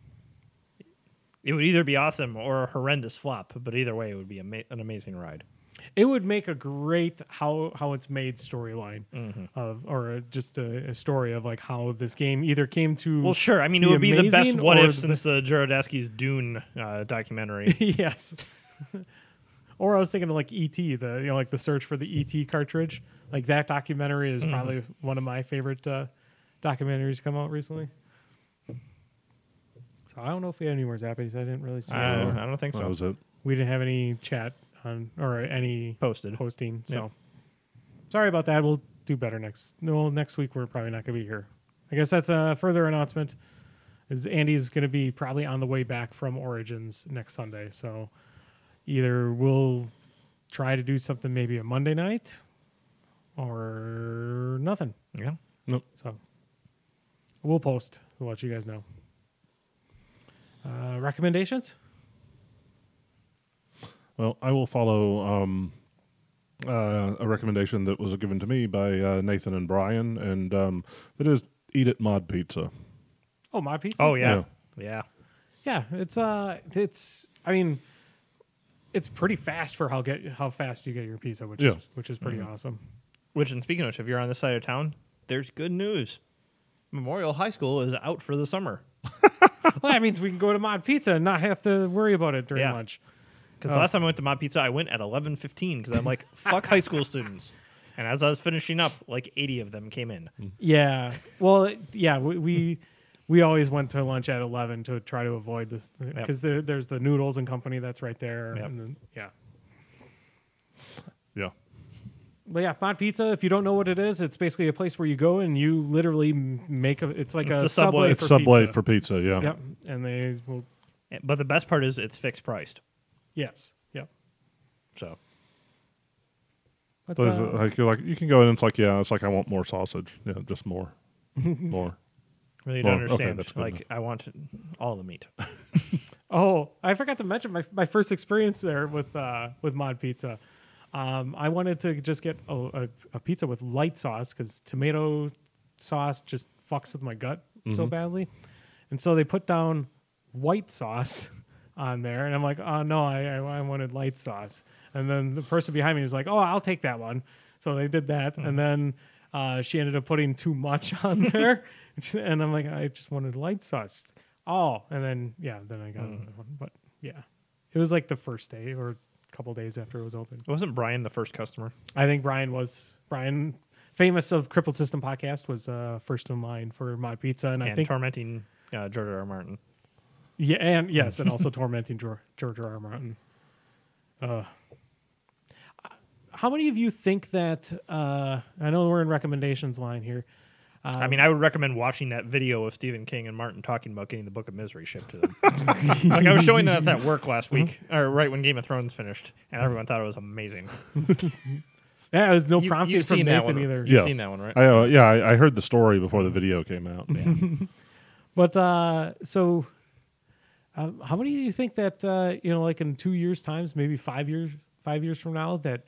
it would either be awesome or a horrendous flop. But either way, it would be ama- an amazing ride. It would make a great how how it's made storyline Mm-hmm. of or just a, a story of like how this game either came to Well, sure. I mean, it be would be the best amazing what or if the- since the Jodorowsky's Dune uh, documentary. yes. Or I was thinking of like E T, the you know like the search for the E T cartridge. Like that documentary is Mm-hmm. probably one of my favorite uh, documentaries come out recently. So I don't know if we have any more zappies. I didn't really see. I, any don't, more. I don't think That so. was it. We didn't have any chat on or any Posted. posting. So Yep. sorry about that. We'll do better next. No, next week we're probably not going to be here. I guess that's a further announcement. Is Andy's going to be probably on the way back from Origins next Sunday. So either we'll try to do something maybe a Monday night or nothing. Yeah. So we'll post. We'll let you guys know. Uh, recommendations? Well, I will follow um, uh, a recommendation that was given to me by uh, Nathan and Brian, and um, that is Eat It Mod Pizza. Oh, Mod Pizza. Oh yeah. Yeah. Yeah, it's uh, it's. I mean, it's pretty fast for how get how fast you get your pizza, which Yeah. is which is pretty awesome. Which, and speaking of which, if you're on this side of town, there's good news. Memorial High School is out for the summer. Well, that means we can go to Mod Pizza and not have to worry about it during Yeah. lunch. Because Oh. last time I went to Mod Pizza, I went at eleven fifteen because I'm like, fuck high school students. And as I was finishing up, like eighty of them came in. Yeah. Well, it- yeah, we, we we always went to lunch at eleven to try to avoid this because there, there's the Noodles and Company that's right there. Yep. And then, yeah. Yeah. But yeah, Mod Pizza. If you don't know what it is, it's basically a place where you go and you literally m- make a. It's like It's a the Subway. Subway. It's for Subway pizza. for pizza, yeah. Yep. And they will. But the best part is it's fixed priced. Yes. Yep. So But, So is uh, it like you're like you can go in and it's like, yeah, it's like I want more sausage. Yeah, just more. more. really Well, don't okay, understand. that's good like I want all the meat. Oh, I forgot to mention my my first experience there with uh, with Mod Pizza. Um, I wanted to just get a, a, a pizza with light sauce because tomato sauce just fucks with my gut so badly, and so they put down white sauce on there, and I'm like, oh no, I, I I wanted light sauce, and then the person behind me was like, oh, I'll take that one, so they did that, and then uh, she ended up putting too much on there, and I'm like, I just wanted light sauce. Oh, and then yeah, then I got another one. But yeah, it was like the first day or a couple days after it was open. Wasn't Brian the first customer? I think Brian was Brian, famous of Crippled System podcast, was uh, first in line for Mod Pizza, and, And, I think tormenting uh, George R. R. Martin. yeah, and yes, and also tormenting George, George R. R. Martin. Uh, how many of you think that? Uh, I know we're in recommendations line here. Um, I mean, I would recommend watching that video of Stephen King and Martin talking about getting the Book of Misery shipped to them. Like I was showing that at work last week, or right when Game of Thrones finished, and everyone thought it was amazing. yeah, there's no You- prompting you've from seen that Nathan one. either. You've Yeah. seen that one, right? I, uh, yeah, I, I heard the story before the video came out. Yeah. But uh, so, uh, how many do you think that uh, you know, like in two years' times, maybe five years, five years from now, that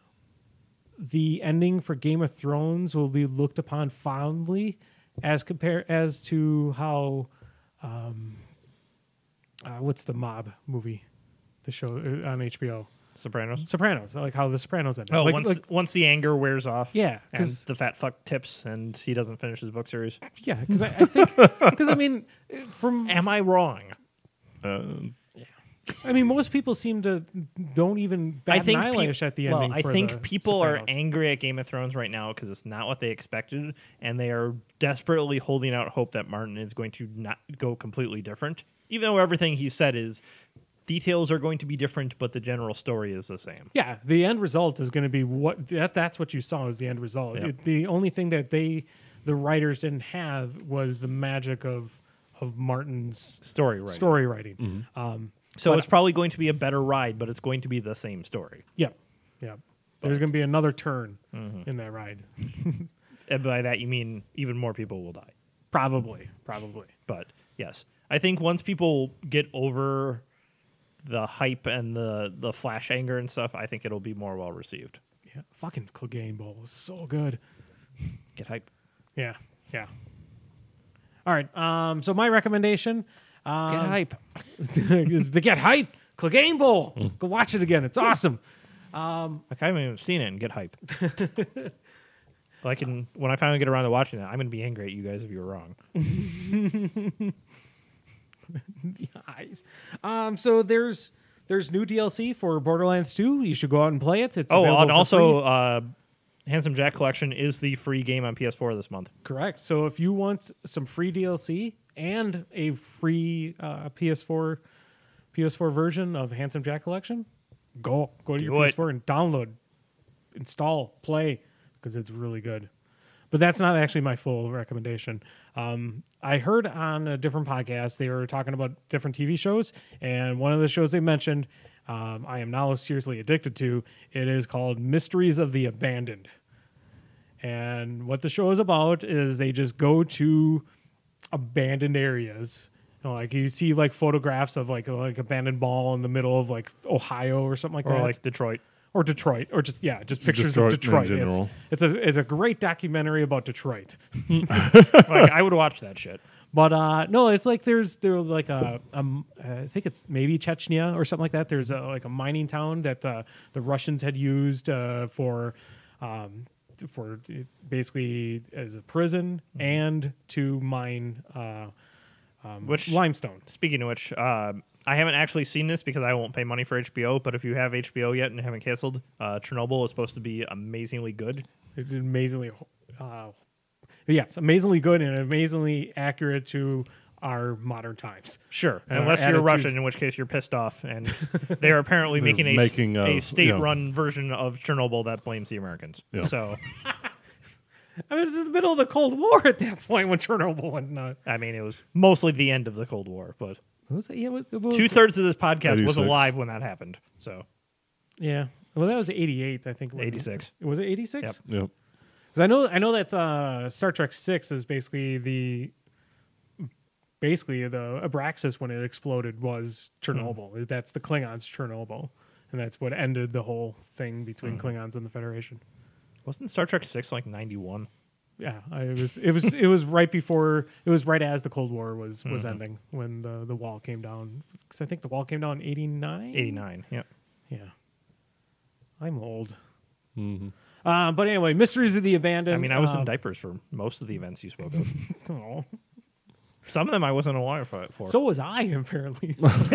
the ending for Game of Thrones will be looked upon fondly as compare as to how, um, uh, what's the mob movie, the show uh, on H B O, Sopranos. Sopranos, like how the Sopranos ended. Oh, like, once like- once the anger wears off, yeah, and 'cause- the fat fuck tips, and he doesn't finish his book series. yeah, because I, I think because I mean, from Am I wrong? Uh, I mean, most people seem to don't even bat I an think eyelash peop- at the well, ending. I for think the people are Sopranos. angry at Game of Thrones right now because it's not what they expected, and they are desperately holding out hope that Martin is going to not go completely different. Even though everything he said is details are going to be different, but the general story is the same. Yeah, the end result is going to be what that, that's what you saw is the end result. Yep. It- the only thing that they, the writers, didn't have was the magic of of Martin's Story right. story writing. Um, So but- it's probably going to be a better ride, but it's going to be the same story. yeah, yeah. There's going to be another turn Mm-hmm. in that ride. And by that you mean even more people will die. Probably, probably. But yes, I think once people get over the hype and the the flash anger and stuff, I think it'll be more well received. Yeah, fucking Clegane Bowl is so good. Get hype. Yeah, yeah. All right. Um, so my recommendation. Um, Get hype. is to get hype. Clegane Bowl. Go watch it again. It's awesome. Like I haven't even seen it and get hype. Well, I can when I finally get around to watching it, I'm gonna be angry at you guys if you were wrong. Eyes. Um, so there's there's new D L C for Borderlands two. You should go out and play it. It's Oh, available and for also free. uh, Handsome Jack Collection is the free game on P S four this month. Correct. So if you want some free D L C and a free uh, P S four P S four version of Handsome Jack Collection, go go to Do your it. P S four and download, install, play, because it's really good. But that's not actually my full recommendation. Um, I heard on a different podcast they were talking about different T V shows, and one of the shows they mentioned, um, I am now seriously addicted to. It is called Mysteries of the Abandoned. And what the show is about is they just go to abandoned areas. You know, like you see like photographs of like a, like abandoned mall in the middle of like Ohio or something like Or that, like Detroit. or Detroit, or just yeah, just pictures Detroit of in Detroit. It's, general. it's a it's a great documentary about Detroit. Like I would watch that shit. But uh, no, it's like there's there's like a um, I think it's maybe Chechnya or something like that. There's a, like a mining town that uh, the Russians had used uh, for um, for basically as a prison and to mine uh, um, Which- limestone. Speaking of which, uh, I haven't actually seen this because I won't pay money for H B O. But if you have H B O yet and haven't canceled, uh, Chernobyl is supposed to be amazingly good. It's amazingly, uh, yes, amazingly good and amazingly accurate to our modern times. Sure, Uh, unless you're attitude. Russian, in which case you're pissed off, and they are apparently They're making a, making, uh, a you state-run version of Chernobyl that blames the Americans. Yeah. So, I mean, it's in the middle of the Cold War at that point when Chernobyl went nuts. I mean, it was mostly the end of the Cold War, but What was it? Yeah, it was, two thirds of this podcast was eighty-six. alive when that happened. So, Yeah. Well, that was eighty-eight, I think. wasn't it? eighty-six. Was it eighty-six? Yep. Yep. Because I know, I know that uh, Star Trek Six is basically the, basically the Abraxas when it exploded was Chernobyl. Hmm. That's the Klingons' Chernobyl, and that's what ended the whole thing between Hmm. Klingons and the Federation. Wasn't Star Trek six like ninety-one? Yeah, I, it was, it was, it was right before, it was right as the Cold War was was Mm-hmm. ending when the the wall came down. Because I think the wall came down in eighty-nine. eighty-nine. Yep. Yeah. I'm old. hmm Uh, but anyway, Mysteries of the Abandoned. I mean, I was in um, diapers for most of the events you spoke of. oh. Some of them I wasn't alive for. for. So was I, apparently.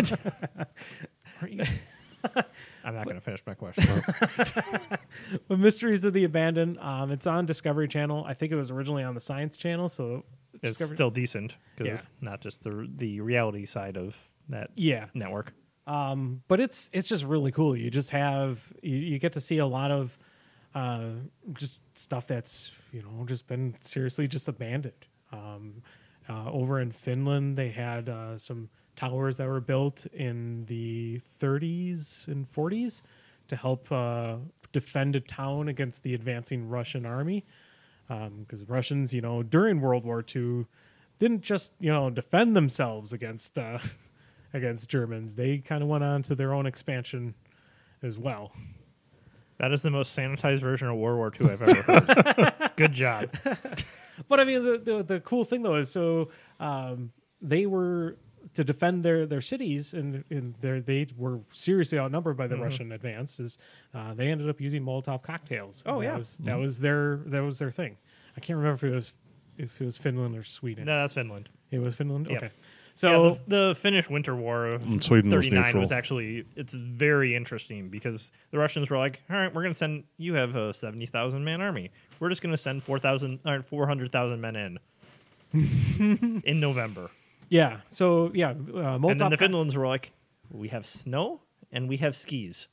I'm not going to finish my question. But Mysteries of the Abandoned, um, it's on Discovery Channel. I think it was originally on the Science Channel, so It's Discovery. still decent because Yeah. it's not just the the reality side of that Yeah, network. Um, but it's it's just really cool. You just have you, you get to see a lot of uh, just stuff that's you know just been seriously just abandoned. Um, uh, over in Finland, they had uh, some towers that were built in the thirties and forties to help uh, defend a town against the advancing Russian army. Because um, Russians, you know, during World War Two, didn't just you know defend themselves against. Uh, against Germans. They kind of went on to their own expansion as well. That is the most sanitized version of World War Two I've ever heard. Good job. But I mean, the, the the cool thing though is so um, they were to defend their, their cities, and, and they were seriously outnumbered by the mm-hmm. Russian advance. Is uh, they ended up using Molotov cocktails. Oh that yeah, was, mm-hmm. that was their that was their thing. I can't remember if it was if it was Finland or Sweden. No, that's Finland. It was Finland. Yep. Okay. So yeah, the, the Finnish Winter War of Sweden thirty-nine was, was actually it's very interesting because the Russians were like, all right, we're going to send you have a seventy thousand man army. We're just going to send four thousand or four hundred thousand men in in November. Yeah. So yeah, uh, and then the Finlands were like, we have snow and we have skis.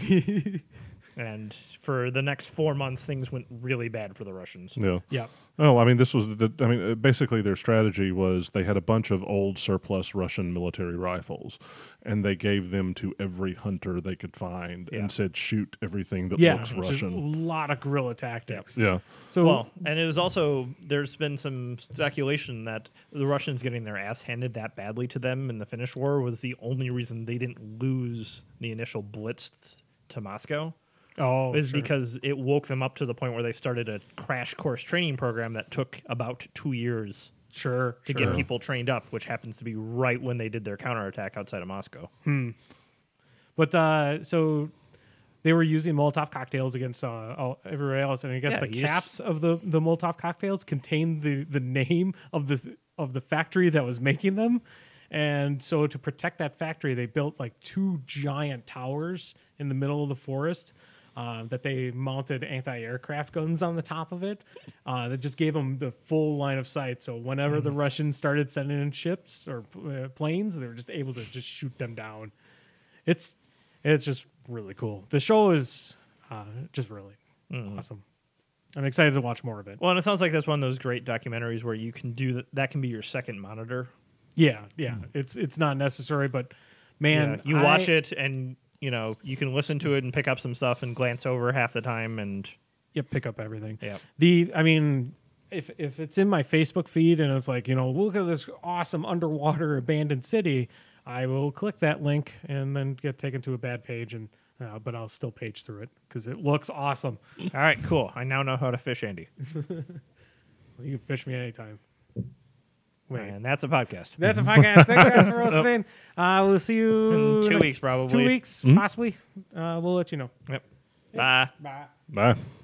And for the next four months, things went really bad for the Russians. Yeah. Yeah. Oh, I mean, this was the. I mean, basically, their strategy was they had a bunch of old surplus Russian military rifles, and they gave them to every hunter they could find, Yeah. and said, "Shoot everything that yeah, looks which is Russian." a lot of guerrilla tactics. Yeah. So well, and it was also there's been some speculation that the Russians getting their ass handed that badly to them in the Finnish War was the only reason they didn't lose the initial blitz to Moscow. Oh, is sure. because it woke them up to the point where they started a crash course training program that took about two years sure to sure. get people trained up, which happens to be right when they did their counterattack outside of Moscow. Hmm. But uh, so they were using Molotov cocktails against uh, all, everywhere else, and I guess Yeah, the you caps just- of the, the Molotov cocktails contained the, the name of the of the factory that was making them. And so to protect that factory, they built like two giant towers in the middle of the forest. Uh, that they mounted anti-aircraft guns on the top of it. Uh, that just gave them the full line of sight. So whenever mm-hmm. the Russians started sending in ships or uh, planes, they were just able to just shoot them down. It's it's just really cool. The show is uh, just really mm-hmm. awesome. I'm excited to watch more of it. Well, and it sounds like that's one of those great documentaries where you can do that. That can be your second monitor. Yeah, yeah. Mm-hmm. It's it's not necessary, but man, yeah, you I, watch it and. You know, you can listen to it and pick up some stuff and glance over half the time and yep, pick up everything. Yeah. The I mean, if if it's in my Facebook feed and it's like, you know, look at this awesome underwater abandoned city, I will click that link and then get taken to a bad page and uh, but I'll still page through it because it looks awesome. All right, cool. I now know how to fish Andy. You can fish me anytime. Wait. And that's a podcast. That's a podcast. Thanks guys for listening. Uh, we'll see you in two next, weeks, probably. Two weeks, mm-hmm. possibly. Uh, we'll let you know. Yep. Bye. Bye. Bye.